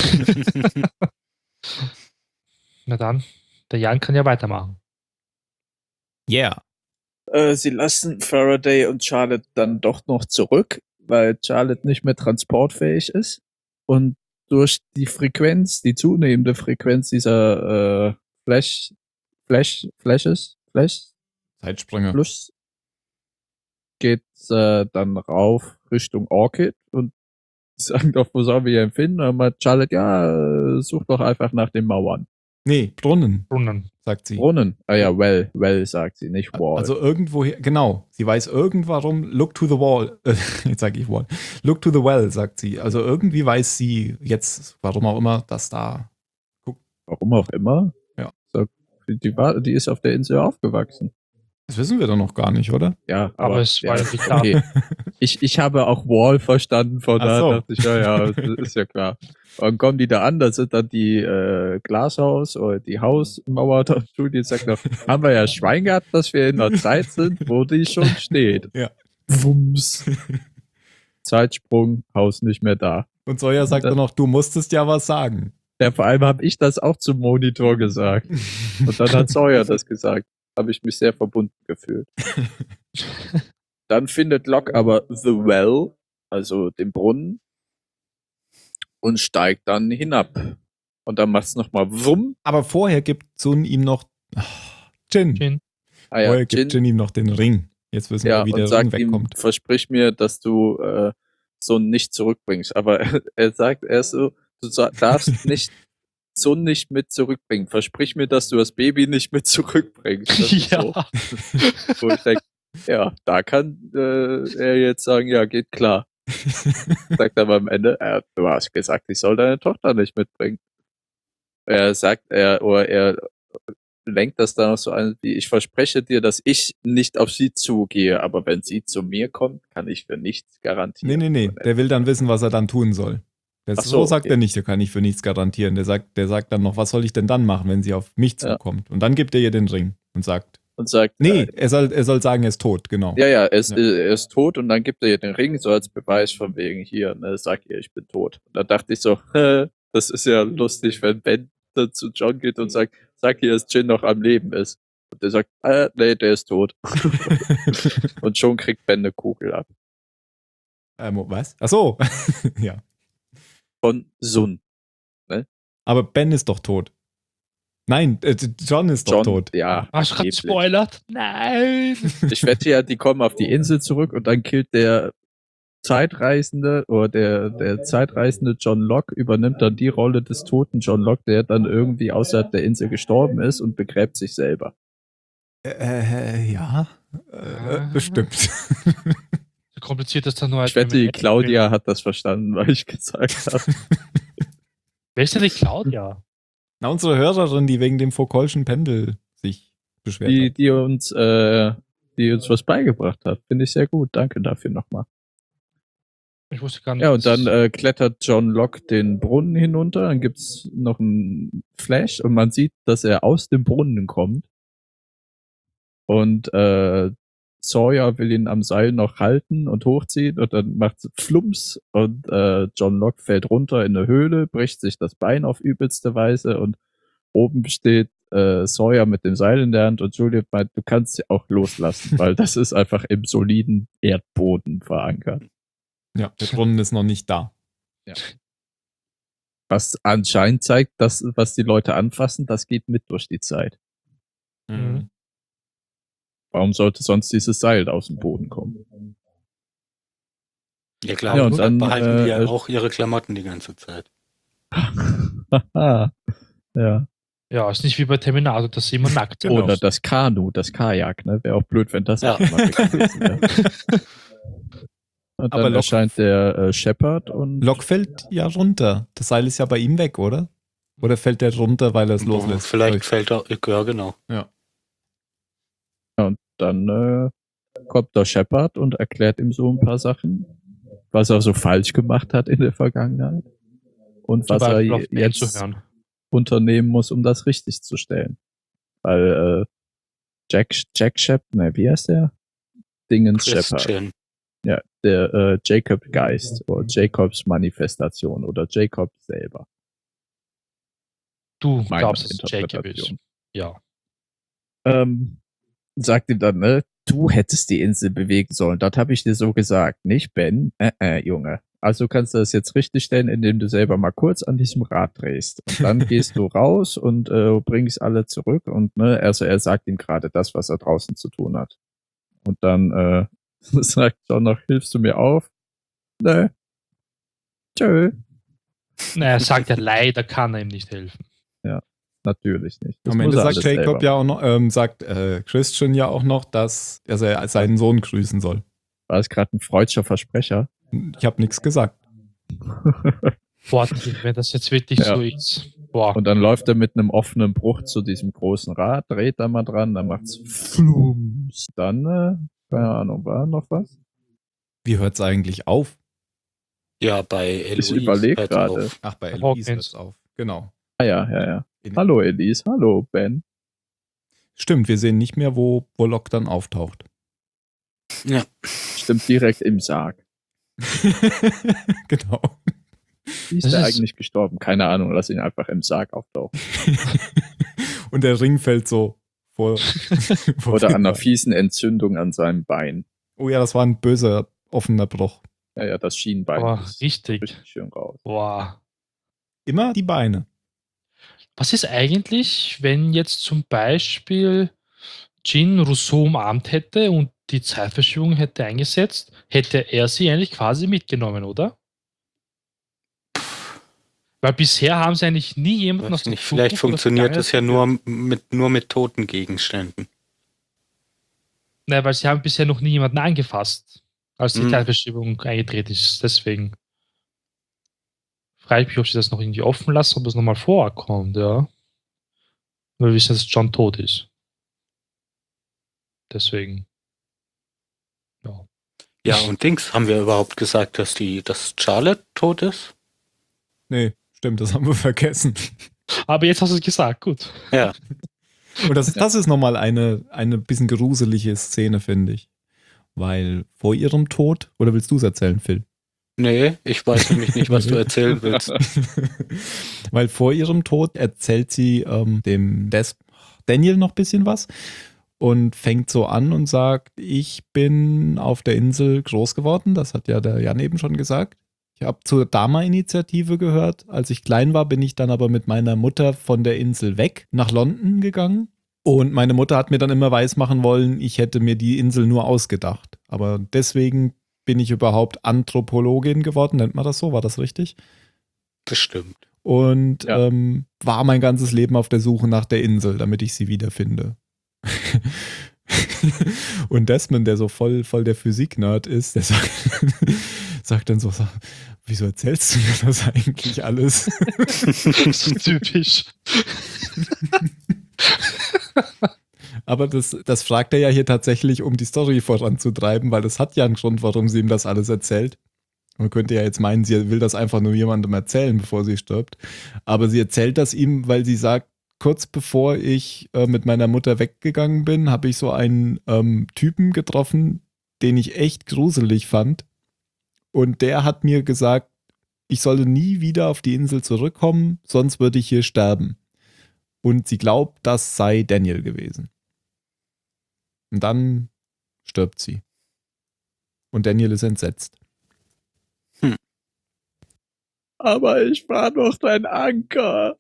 Na dann, der Jan kann ja weitermachen.
Yeah.
äh, sie lassen Faraday und Charlotte dann doch noch zurück, weil Charlotte nicht mehr transportfähig ist. Und durch die Frequenz, die zunehmende Frequenz dieser äh, Flash, Flash, Flashes, Flash,
Zeitsprünge.
Plus geht äh, dann rauf Richtung Orchid und die sagen doch, wo sollen wir ihn finden? Und meint Charlotte, ja, äh, such doch einfach nach den Mauern.
Nee, Brunnen,
Brunnen.
sagt sie.
Brunnen. Ah ja, well, well, sagt sie, nicht wall.
Also irgendwo, genau. Sie weiß irgendwarum, look to the wall. Äh, jetzt sage ich wall. Look to the well, sagt sie. Also irgendwie weiß sie jetzt, warum auch immer, dass da.
warum auch immer.
Ja.
So, die, war, die ist auf der Insel aufgewachsen.
Das wissen wir doch noch gar nicht, oder?
Ja, aber,
Aber es
ja,
war irgendwie klar.
okay. Ich, ich habe auch Wall verstanden, von
Ach
da
so.
dachte ich, ja, ja, das ist ja klar. Und dann kommen die da an, da sind dann die äh, Glashaus oder die Hausmauer da Studie sagt noch, haben wir ja Schwein gehabt, dass wir in einer Zeit sind, wo die schon steht.
Ja.
Wumms. Zeitsprung, Haus nicht mehr da.
Und Sawyer sagt dann noch, du musstest ja was sagen.
Ja, vor allem habe ich das auch zum Monitor gesagt. Und dann hat Sawyer das gesagt. Habe ich mich sehr verbunden gefühlt. Dann findet Locke aber The Well, also den Brunnen, und steigt dann hinab. Und dann macht es nochmal Wumm.
Aber vorher gibt Sun ihm noch Ach, Jin.
Jin.
Ah ja,
Vorher gibt
Jin,
Jin ihm noch den Ring. Jetzt wissen
ja,
wir, wie
und
der Ring
sagt ihm,
wegkommt.
versprich mir, dass du äh, Sun nicht zurückbringst. Aber er sagt, er ist so, du sa- darfst nicht Sun nicht mit zurückbringen. Versprich mir, dass du das Baby nicht mit zurückbringst. Das ist
Ja.
so, wo ich denke, ja, da kann äh, er jetzt sagen, ja, geht klar. Sagt aber am Ende, äh, du hast gesagt, ich soll deine Tochter nicht mitbringen. Er sagt, er, oder er lenkt das dann noch so ein, wie ich verspreche dir, dass ich nicht auf sie zugehe, aber wenn sie zu mir kommt, kann ich für nichts garantieren.
Nee, nee, nee. Der will dann wissen, was er dann tun soll. Das,
Ach
so,
so,
sagt
okay.
er nicht, der kann ich für nichts garantieren. Der sagt, der sagt dann noch, was soll ich denn dann machen, wenn sie auf mich
Ja.
zukommt? Und dann gibt er ihr den Ring und sagt,
Und sagt,
nee,
äh,
er soll, er soll sagen, er ist tot, genau.
ja, ja, er ist,
Ja.
er ist tot und dann gibt er ihr den Ring so als Beweis von wegen hier, ne, sag ihr, ich bin tot. Und da dachte ich so, das ist ja lustig, wenn Ben dann zu John geht und sagt, sag ihr, dass Jin noch am Leben ist. Und der sagt, äh, nee, der ist tot. Und schon kriegt Ben eine Kugel ab.
Ähm, was? Ach so. Ja.
Von Sun.
Aber Ben ist doch tot. Nein, äh, John ist doch
John,
tot.
ja.
Hast du gerade
angeblich.
gespoilert? Nein!
Ich wette ja, die kommen auf die Insel zurück und dann killt der Zeitreisende oder der, der Zeitreisende John Locke übernimmt dann die Rolle des toten John Locke, der dann irgendwie außerhalb der Insel gestorben ist und begräbt sich selber.
Äh, ja. Äh,
Ah.
bestimmt.
So kompliziert ist das nur als
Ich wette, die
M M A.
Claudia hat das verstanden, weil ich gesagt habe.
Wer ist denn die Claudia?
Na, unsere Hörerin, die wegen dem Foucault'schen Pendel sich beschwert
Die,
hat.
die uns, äh, die uns was beigebracht hat. Finde ich sehr gut. Danke dafür nochmal.
Ich wusste gar nicht.
Ja, und dann
dass-
äh, klettert John Locke den Brunnen hinunter. Dann gibt's noch einen Flash und man sieht, dass er aus dem Brunnen kommt. Und äh, Sawyer will ihn am Seil noch halten und hochziehen und dann macht's Flumps und äh, John Locke fällt runter in eine Höhle, bricht sich das Bein auf übelste Weise und oben steht äh, Sawyer mit dem Seil in der Hand und Juliet meint, du kannst sie auch loslassen, weil das ist einfach im soliden Erdboden verankert.
Ja, der Brunnen ist noch nicht da.
Was anscheinend zeigt, dass was die Leute anfassen, das geht mit durch die Zeit.
Mhm.
Warum sollte sonst dieses Seil aus dem Boden kommen?
Ja klar,
Ja, und
und
dann,
behalten die ja
äh,
auch ihre Klamotten die ganze Zeit.
ja.
Ja, ist nicht wie bei Terminator, dass sie immer nackt sind.
Genau.
Oder das Kanu, das Kajak, ne? Wäre auch blöd, wenn das
Ja.
auch mal weg gewesen wäre. Und
Aber
dann
Locke-
erscheint der äh, Shepard und
Locke fällt ja runter. Das Seil ist ja bei ihm weg, oder? Oder fällt der runter, weil er es
Boah,
loslässt?
Vielleicht fällt er, ja genau.
Ja.
dann äh, kommt der Shepard und erklärt ihm so ein paar Sachen, was er so falsch gemacht hat in der Vergangenheit und
Zum
was er
Beispiel auf Ben
jetzt
zu hören.
unternehmen muss, um das richtig zu stellen. Weil äh, Jack, Jack Shepard, ne, wie heißt der? Dingens Shepard.
Christian.
Ja, der äh, Jacob Geist oder Jacobs Manifestation oder Jacob selber.
Du
Meine
glaubst, dass es Jacob ist.
Interpretation.
Ja.
Ähm, sagt ihm dann, ne, du hättest die Insel bewegen sollen. Das habe ich dir so gesagt, nicht Ben? Äh, äh, Junge. Also kannst du das jetzt richtig stellen, indem du selber mal kurz an diesem Rad drehst. Und dann gehst du raus und äh, bringst alle zurück. Und ne, also er sagt ihm gerade das, was er draußen zu tun hat. Und dann äh, sagt John noch, hilfst du mir auf? Ne. Tschö.
Na, er sagt ja, leider kann er ihm nicht helfen.
Natürlich nicht. Das
Am
muss
Ende
er
sagt
alles
Jacob
selber
ja auch noch, ähm, sagt äh, Christian ja auch noch, dass also er seinen Sohn grüßen soll.
War es gerade ein freudscher Versprecher?
Ich habe nichts gesagt.
Boah, wenn das jetzt wirklich
Ja.
so ist. Boah.
Und dann läuft er mit einem offenen Bruch zu diesem großen Rad, dreht da mal dran, dann macht's Flums. Dann, äh, keine Ahnung, war noch was?
Wie hört's eigentlich auf?
Ja, bei Eloise.
überleg
hört
gerade.
auf.
Ach, bei
Hawkins.
Eloise hört's auf. Genau.
Ah ja, ja, ja.
In-
Hallo Elise, hallo Ben.
Stimmt, wir sehen nicht mehr, wo, wo Locke dann auftaucht.
Ja.
Stimmt, direkt im Sarg.
Genau.
Wie ist
Das
der
ist-
eigentlich gestorben? Keine Ahnung, lass ihn einfach im Sarg auftauchen.
Und der Ring fällt so vor. vor
Oder an einer
dem-
fiesen Entzündung an seinem Bein.
Oh ja, das war ein böser, offener Bruch.
Ja, ja, das Schienbein
Boah,
ist
richtig.
richtig schön raus.
Boah.
Immer die Beine.
Was ist eigentlich, wenn jetzt zum Beispiel Jean Rousseau umarmt hätte und die Zeitverschiebung hätte eingesetzt, hätte er sie eigentlich quasi mitgenommen, oder? Weil bisher haben sie eigentlich nie jemanden aus
Weiß
der
nicht, vielleicht
Zukunft oder
funktioniert das ja
Vergangenheit
nur mit, nur mit toten Gegenständen.
Nein, weil sie haben bisher noch nie jemanden angefasst, als die
Hm.
Zeitverschiebung eingetreten ist. Deswegen frage ich mich, ob sie das noch irgendwie offen lassen, ob es nochmal vorkommt, ja. Weil wir wissen, dass John tot ist. Deswegen. Ja.
Ja, und Dings, haben wir überhaupt gesagt, dass die, dass Charlotte tot ist?
Nee, stimmt, das haben wir vergessen.
Aber jetzt hast du es gesagt, gut.
Ja.
Und das, das ist nochmal eine, eine bisschen gruselige Szene, finde ich. Weil vor ihrem Tod, oder willst du es erzählen, Phil?
Nee, ich weiß nämlich nicht, was du erzählen willst.
Weil vor ihrem Tod erzählt sie ähm, dem Des Daniel noch ein bisschen was und fängt so an und sagt, ich bin auf der Insel groß geworden, das hat ja der Jan eben schon gesagt. Ich habe zur Dama-Initiative gehört. Als ich klein war, bin ich dann aber mit meiner Mutter von der Insel weg nach London gegangen. Und meine Mutter hat mir dann immer weismachen wollen, ich hätte mir die Insel nur ausgedacht. Aber deswegen bin ich überhaupt Anthropologin geworden, nennt man das so? War das richtig?
Das stimmt.
Und
Ja.
ähm, war mein ganzes Leben auf der Suche nach der Insel, damit ich sie wiederfinde. Und Desmond, der so voll, voll der Physik-Nerd ist, der sagt, sagt dann so, so, wieso erzählst du mir das eigentlich alles?
So typisch.
Aber das, das fragt er ja hier tatsächlich, um die Story voranzutreiben, weil das hat ja einen Grund, warum sie ihm das alles erzählt. Man könnte ja jetzt meinen, sie will das einfach nur jemandem erzählen, bevor sie stirbt. Aber sie erzählt das ihm, weil sie sagt, kurz bevor ich äh, mit meiner Mutter weggegangen bin, habe ich so einen ähm, Typen getroffen, den ich echt gruselig fand. Und der hat mir gesagt, ich solle nie wieder auf die Insel zurückkommen, sonst würde ich hier sterben. Und sie glaubt, das sei Daniel gewesen. Und dann stirbt sie. Und Daniel ist entsetzt.
Aber ich war doch dein Anker.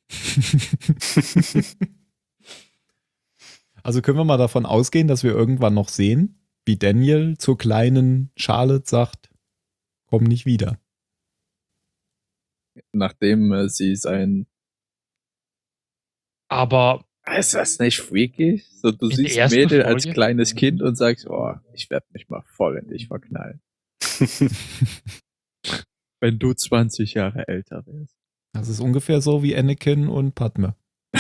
Also können wir mal davon ausgehen, dass wir irgendwann noch sehen, wie Daniel zur kleinen Charlotte sagt, komm nicht wieder.
Nachdem äh, sie sein...
Aber
Ist das nicht freaky? So, du
In der
siehst ein
ersten
Mädel als
Folge?
kleines Kind und sagst, oh, ich werde mich mal voll in dich verknallen. Wenn du zwanzig Jahre älter wärst.
Das ist ungefähr so wie Anakin und Padme.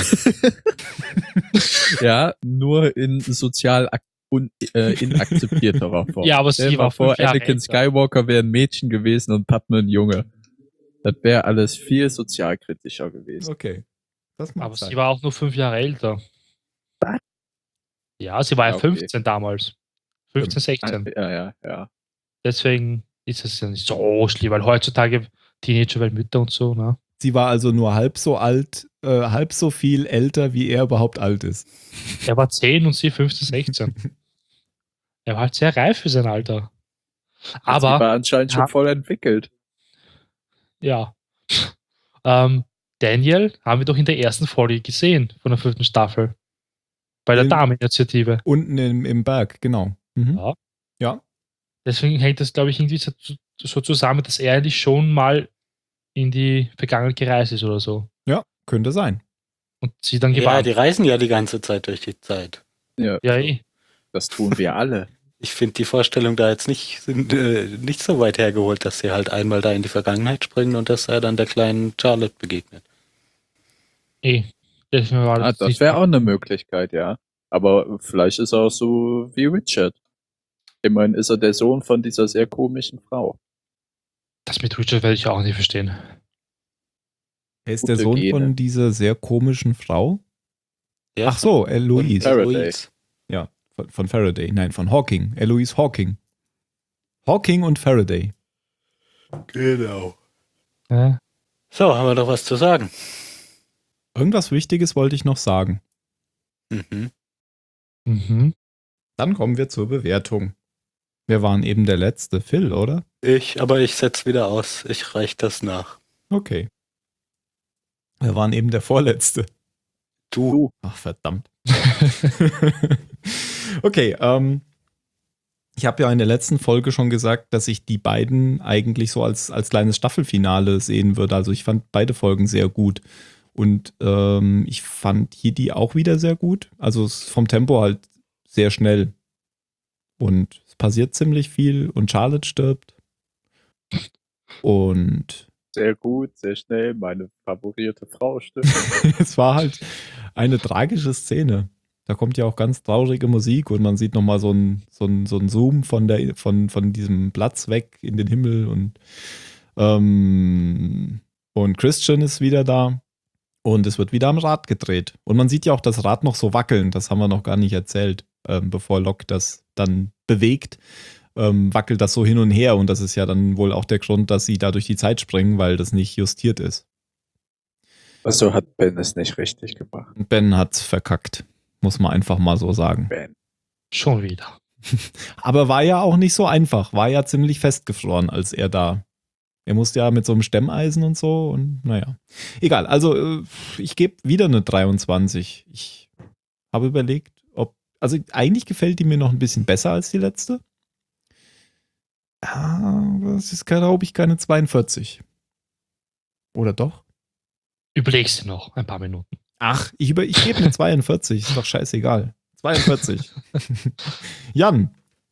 Ja, nur in sozial ak un äh, inakzeptierterer Form.
Ja, aber
Stell
sie
mal
war
vor,
fünf Jahre
Anakin
älter.
Skywalker wäre ein Mädchen gewesen und Padme ein Junge. Das wäre alles viel sozialkritischer gewesen.
Okay. Das mag
Aber
sein.
sie war auch nur fünf Jahre älter.
Was?
Ja, sie war ja
Ja, okay.
fünfzehn damals. fünfzehn, sechzehn.
Ja, ja, ja.
Deswegen ist es ja nicht so schlimm, weil heutzutage Teenager werden Mütter und so, ne?
Sie war also nur halb so alt, äh, halb so viel älter, wie er überhaupt alt ist.
Er war zehn und sie fünfzehn, sechzehn. Er war halt sehr reif für sein Alter.
Sie
Aber,
war anscheinend schon
Ja.
voll entwickelt.
ja. Ähm, Daniel haben wir doch in der ersten Folge gesehen von der fünften Staffel. Bei der
In-
Dameninitiative.
Unten im, im Berg, genau. Mhm.
Ja.
Ja.
Deswegen hängt das, glaube ich, irgendwie so, so zusammen, dass er eigentlich schon mal in die Vergangenheit gereist ist oder so.
Ja, könnte sein.
Und sie dann
Ja,
gewarnt.
die reisen ja die ganze Zeit durch die Zeit.
Ja,
Ja, eh.
das tun wir alle.
Ich finde die Vorstellung da jetzt nicht, sind, äh, nicht so weit hergeholt, dass sie halt einmal da in die Vergangenheit springen und dass er dann der kleinen Charlotte begegnet.
Eh. Deswegen war
Ah,
das
das
nicht-
wäre auch eine Möglichkeit, ja. Aber vielleicht ist er auch so wie Richard. Immerhin ist er der Sohn von dieser sehr komischen Frau.
Das mit Richard werde ich auch nicht verstehen.
Er ist der
Gute
Sohn
Gene.
von dieser sehr komischen Frau.
Ja,
Ach so,
von
Eloise.
Faraday.
Louise.
Ja, von, von Faraday. Nein, von Hawking. Eloise Hawking. Hawking und Faraday.
Genau.
Ja.
So, haben wir doch was zu sagen.
Irgendwas Wichtiges wollte ich noch sagen.
Mhm.
Mhm.
Dann kommen wir zur Bewertung. Wir waren eben der letzte. Phil, oder?
Ich, aber ich setze wieder aus. Ich reich das nach.
Okay. Wir waren eben der vorletzte.
Du.
Ach, verdammt. Okay, ähm, ich habe ja in der letzten Folge schon gesagt, dass ich die beiden eigentlich so als, als kleines Staffelfinale sehen würde. Also ich fand beide Folgen sehr gut. Und ähm, ich fand hier die auch wieder sehr gut. Also es ist vom Tempo halt sehr schnell. Und es passiert ziemlich viel und Charlotte stirbt. Und
Sehr gut, sehr schnell. Meine favorierte Frau stimmt.
es war halt eine tragische Szene. Da kommt ja auch ganz traurige Musik und man sieht nochmal so ein, so ein, so ein Zoom von, der, von, von diesem Platz weg in den Himmel und, ähm, und Christian ist wieder da und es wird wieder am Rad gedreht. Und man sieht ja auch das Rad noch so wackeln, das haben wir noch gar nicht erzählt, ähm, bevor Locke das dann bewegt, ähm, wackelt das so hin und her und das ist ja dann wohl auch der Grund, dass sie da durch die Zeit springen, weil das nicht justiert ist.
Also hat Ben es nicht richtig gemacht.
Ben hat's verkackt. Muss man einfach mal so sagen.
Ben.
Schon wieder.
Aber war ja auch nicht so einfach. War ja ziemlich festgefroren, als er da. Er musste ja mit so einem Stemmeisen und so und naja. Egal, also ich gebe wieder eine dreiundzwanzig. Ich habe überlegt, ob. Also eigentlich gefällt die mir noch ein bisschen besser als die letzte. Aber es ist, glaube ich, keine zweiundvierzig. Oder doch?
Überlegst du noch ein paar Minuten.
Ach, ich, über, ich gebe eine zweiundvierzig. Ist doch scheißegal. zweiundvierzig. Jan.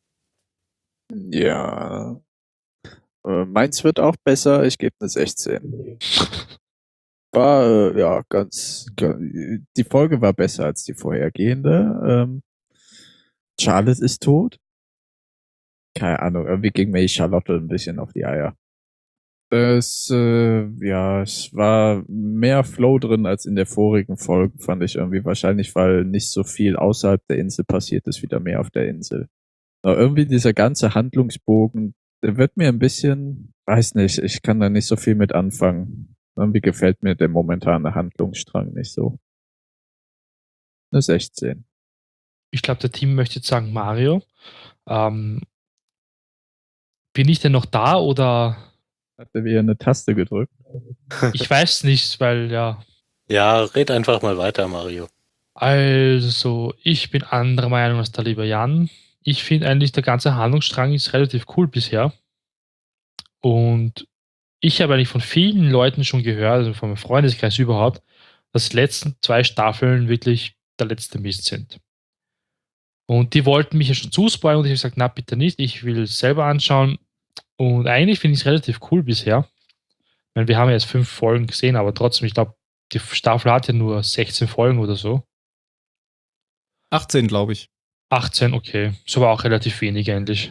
Ja. Äh, meins wird auch besser. Ich gebe eine sechzehn. War, äh, ja, ganz, ganz. Die Folge war besser als die vorhergehende. Ähm, Charlotte ist tot. Keine Ahnung, irgendwie ging mir die Charlotte ein bisschen auf die Eier. Es, äh, ja, es war mehr Flow drin als in der vorigen Folge, fand ich irgendwie. Wahrscheinlich, weil nicht so viel außerhalb der Insel passiert ist, wieder mehr auf der Insel. Aber irgendwie dieser ganze Handlungsbogen, der wird mir ein bisschen, weiß nicht, ich kann da nicht so viel mit anfangen. Irgendwie gefällt mir der momentane Handlungsstrang nicht so. Eine sechzehn.
Ich glaube, der Team möchte jetzt sagen Mario. Ähm, bin ich denn noch da oder?
Hat er wieder eine Taste gedrückt?
Ich weiß nicht, weil ja.
Ja, red einfach mal weiter, Mario.
Also, ich bin anderer Meinung als der liebe Jan. Ich finde eigentlich, der ganze Handlungsstrang ist relativ cool bisher. Und ich habe eigentlich von vielen Leuten schon gehört, also von meinem Freundeskreis überhaupt, dass die letzten zwei Staffeln wirklich der letzte Mist sind. Und die wollten mich ja schon zuspoilern und ich habe gesagt, na bitte nicht, ich will es selber anschauen. Und eigentlich finde ich es relativ cool bisher. Ich meine, wir haben ja jetzt fünf Folgen gesehen, aber trotzdem, ich glaube, die Staffel hat ja nur sechzehn Folgen oder so.
achtzehn, glaube ich.
achtzehn, okay. So war auch relativ wenig eigentlich.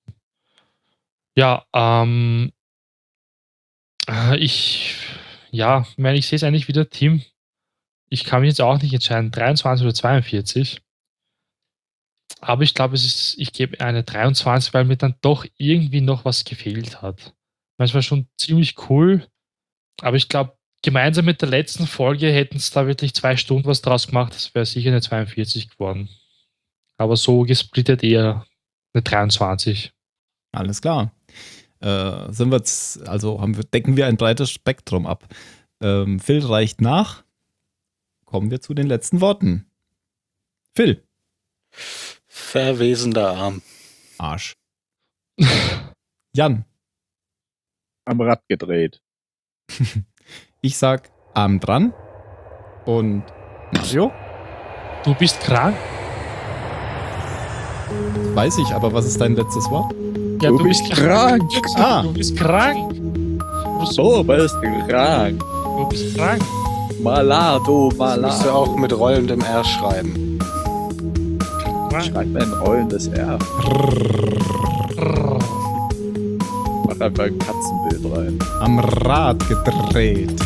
Ja, ähm, ich, ja, ich meine, ich sehe es eigentlich wieder, Team. Ich kann mich jetzt auch nicht entscheiden, dreiundzwanzig oder zweiundvierzig. Aber ich glaube, es ist, ich gebe eine dreiundzwanzig, weil mir dann doch irgendwie noch was gefehlt hat. Es war schon ziemlich cool, aber ich glaube, gemeinsam mit der letzten Folge hätten es da wirklich zwei Stunden was draus gemacht, das wäre sicher eine zweiundvierzig geworden. Aber so gesplittet eher eine dreiundzwanzig.
Alles klar. Äh, sind wir jetzt, also haben wir, decken wir ein breites Spektrum ab. Ähm, Phil reicht nach. Kommen wir zu den letzten Worten. Phil.
Verwesender Arm.
Arsch. Jan.
Am Rad gedreht.
Ich sag Arm dran. Und Mario?
Du bist krank?
Weiß ich, aber was ist dein letztes Wort?
Ja,
Du bist krank.
Ah.
Du bist krank.
So, bist krank.
Du bist krank.
Malado,
Das musst du
Malado.
auch mit rollendem R schreiben.
Schreib mir ein rollendes R. Mach einfach ein Katzenbild rein.
Am Rad gedreht.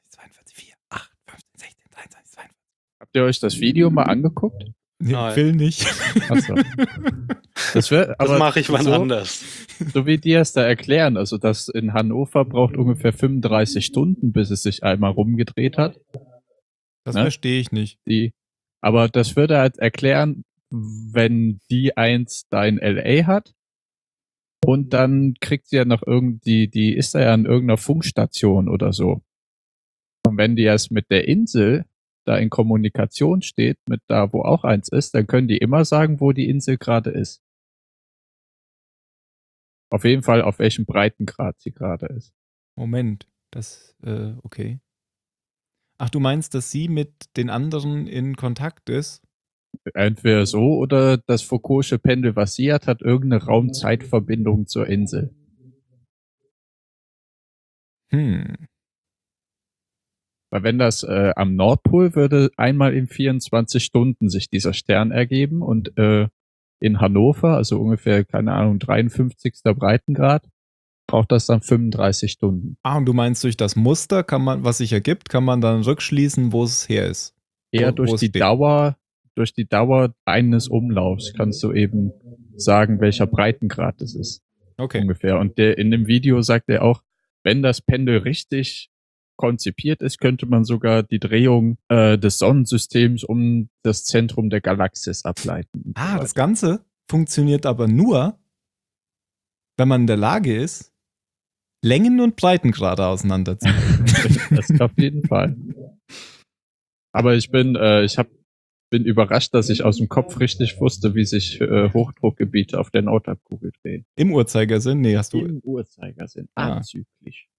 zweiundvierzig, vier, acht, fünfzehn, sechzehn, dreiundzwanzig, zweiundvierzig.
Habt ihr euch das Video mal angeguckt?
Nee,
Nein.
will nicht.
Achso. Das, wär,
Das
aber
mache ich wann
so,
anders.
So wie die es da erklären, also das in Hannover braucht ungefähr fünfunddreißig Stunden, bis es sich einmal rumgedreht hat.
Das
Ne?
verstehe ich nicht.
Die, aber das würde halt erklären, wenn die eins da in L A hat und dann kriegt sie ja noch irgendwie, die ist da ja an irgendeiner Funkstation oder so. Und wenn die erst mit der Insel da in Kommunikation steht, mit da, wo auch eins ist, dann können die immer sagen, wo die Insel gerade ist. Auf jeden Fall, auf welchem Breitengrad sie gerade ist.
Moment, das, äh, okay. Ach, du meinst, dass sie mit den anderen in Kontakt ist?
Entweder so oder das Foucault'sche Pendel, was sie hat, hat irgendeine Raumzeitverbindung zur Insel.
Hm.
Weil wenn das äh, am Nordpol würde einmal in vierundzwanzig Stunden sich dieser Stern ergeben und äh, in Hannover, also ungefähr, keine Ahnung, dreiundfünfzigster Breitengrad, braucht das dann fünfunddreißig Stunden.
Ah, und du meinst, durch das Muster, kann man, was sich ergibt, kann man dann rückschließen, wo es her ist?
Eher
Wo-
durch
wo es
die
steht.
Dauer, durch die Dauer eines Umlaufs kannst du eben sagen, welcher Breitengrad es ist.
Okay.
Ungefähr. Und der, in dem Video sagt er auch, wenn das Pendel richtig konzipiert ist, könnte man sogar die Drehung äh, des Sonnensystems um das Zentrum der Galaxis ableiten. und so
Ah,
weiter.
das Ganze funktioniert aber nur, wenn man in der Lage ist, Längen und Breitengrade auseinanderzuziehen.
Das auf jeden Fall. Aber ich bin, äh, ich hab, bin überrascht, dass ich aus dem Kopf richtig wusste, wie sich äh, Hochdruckgebiete auf der Nordhalbkugel drehen.
Im Uhrzeigersinn? Nee, hast du.
Im Uhrzeigersinn.
Ah.
Anzüglich.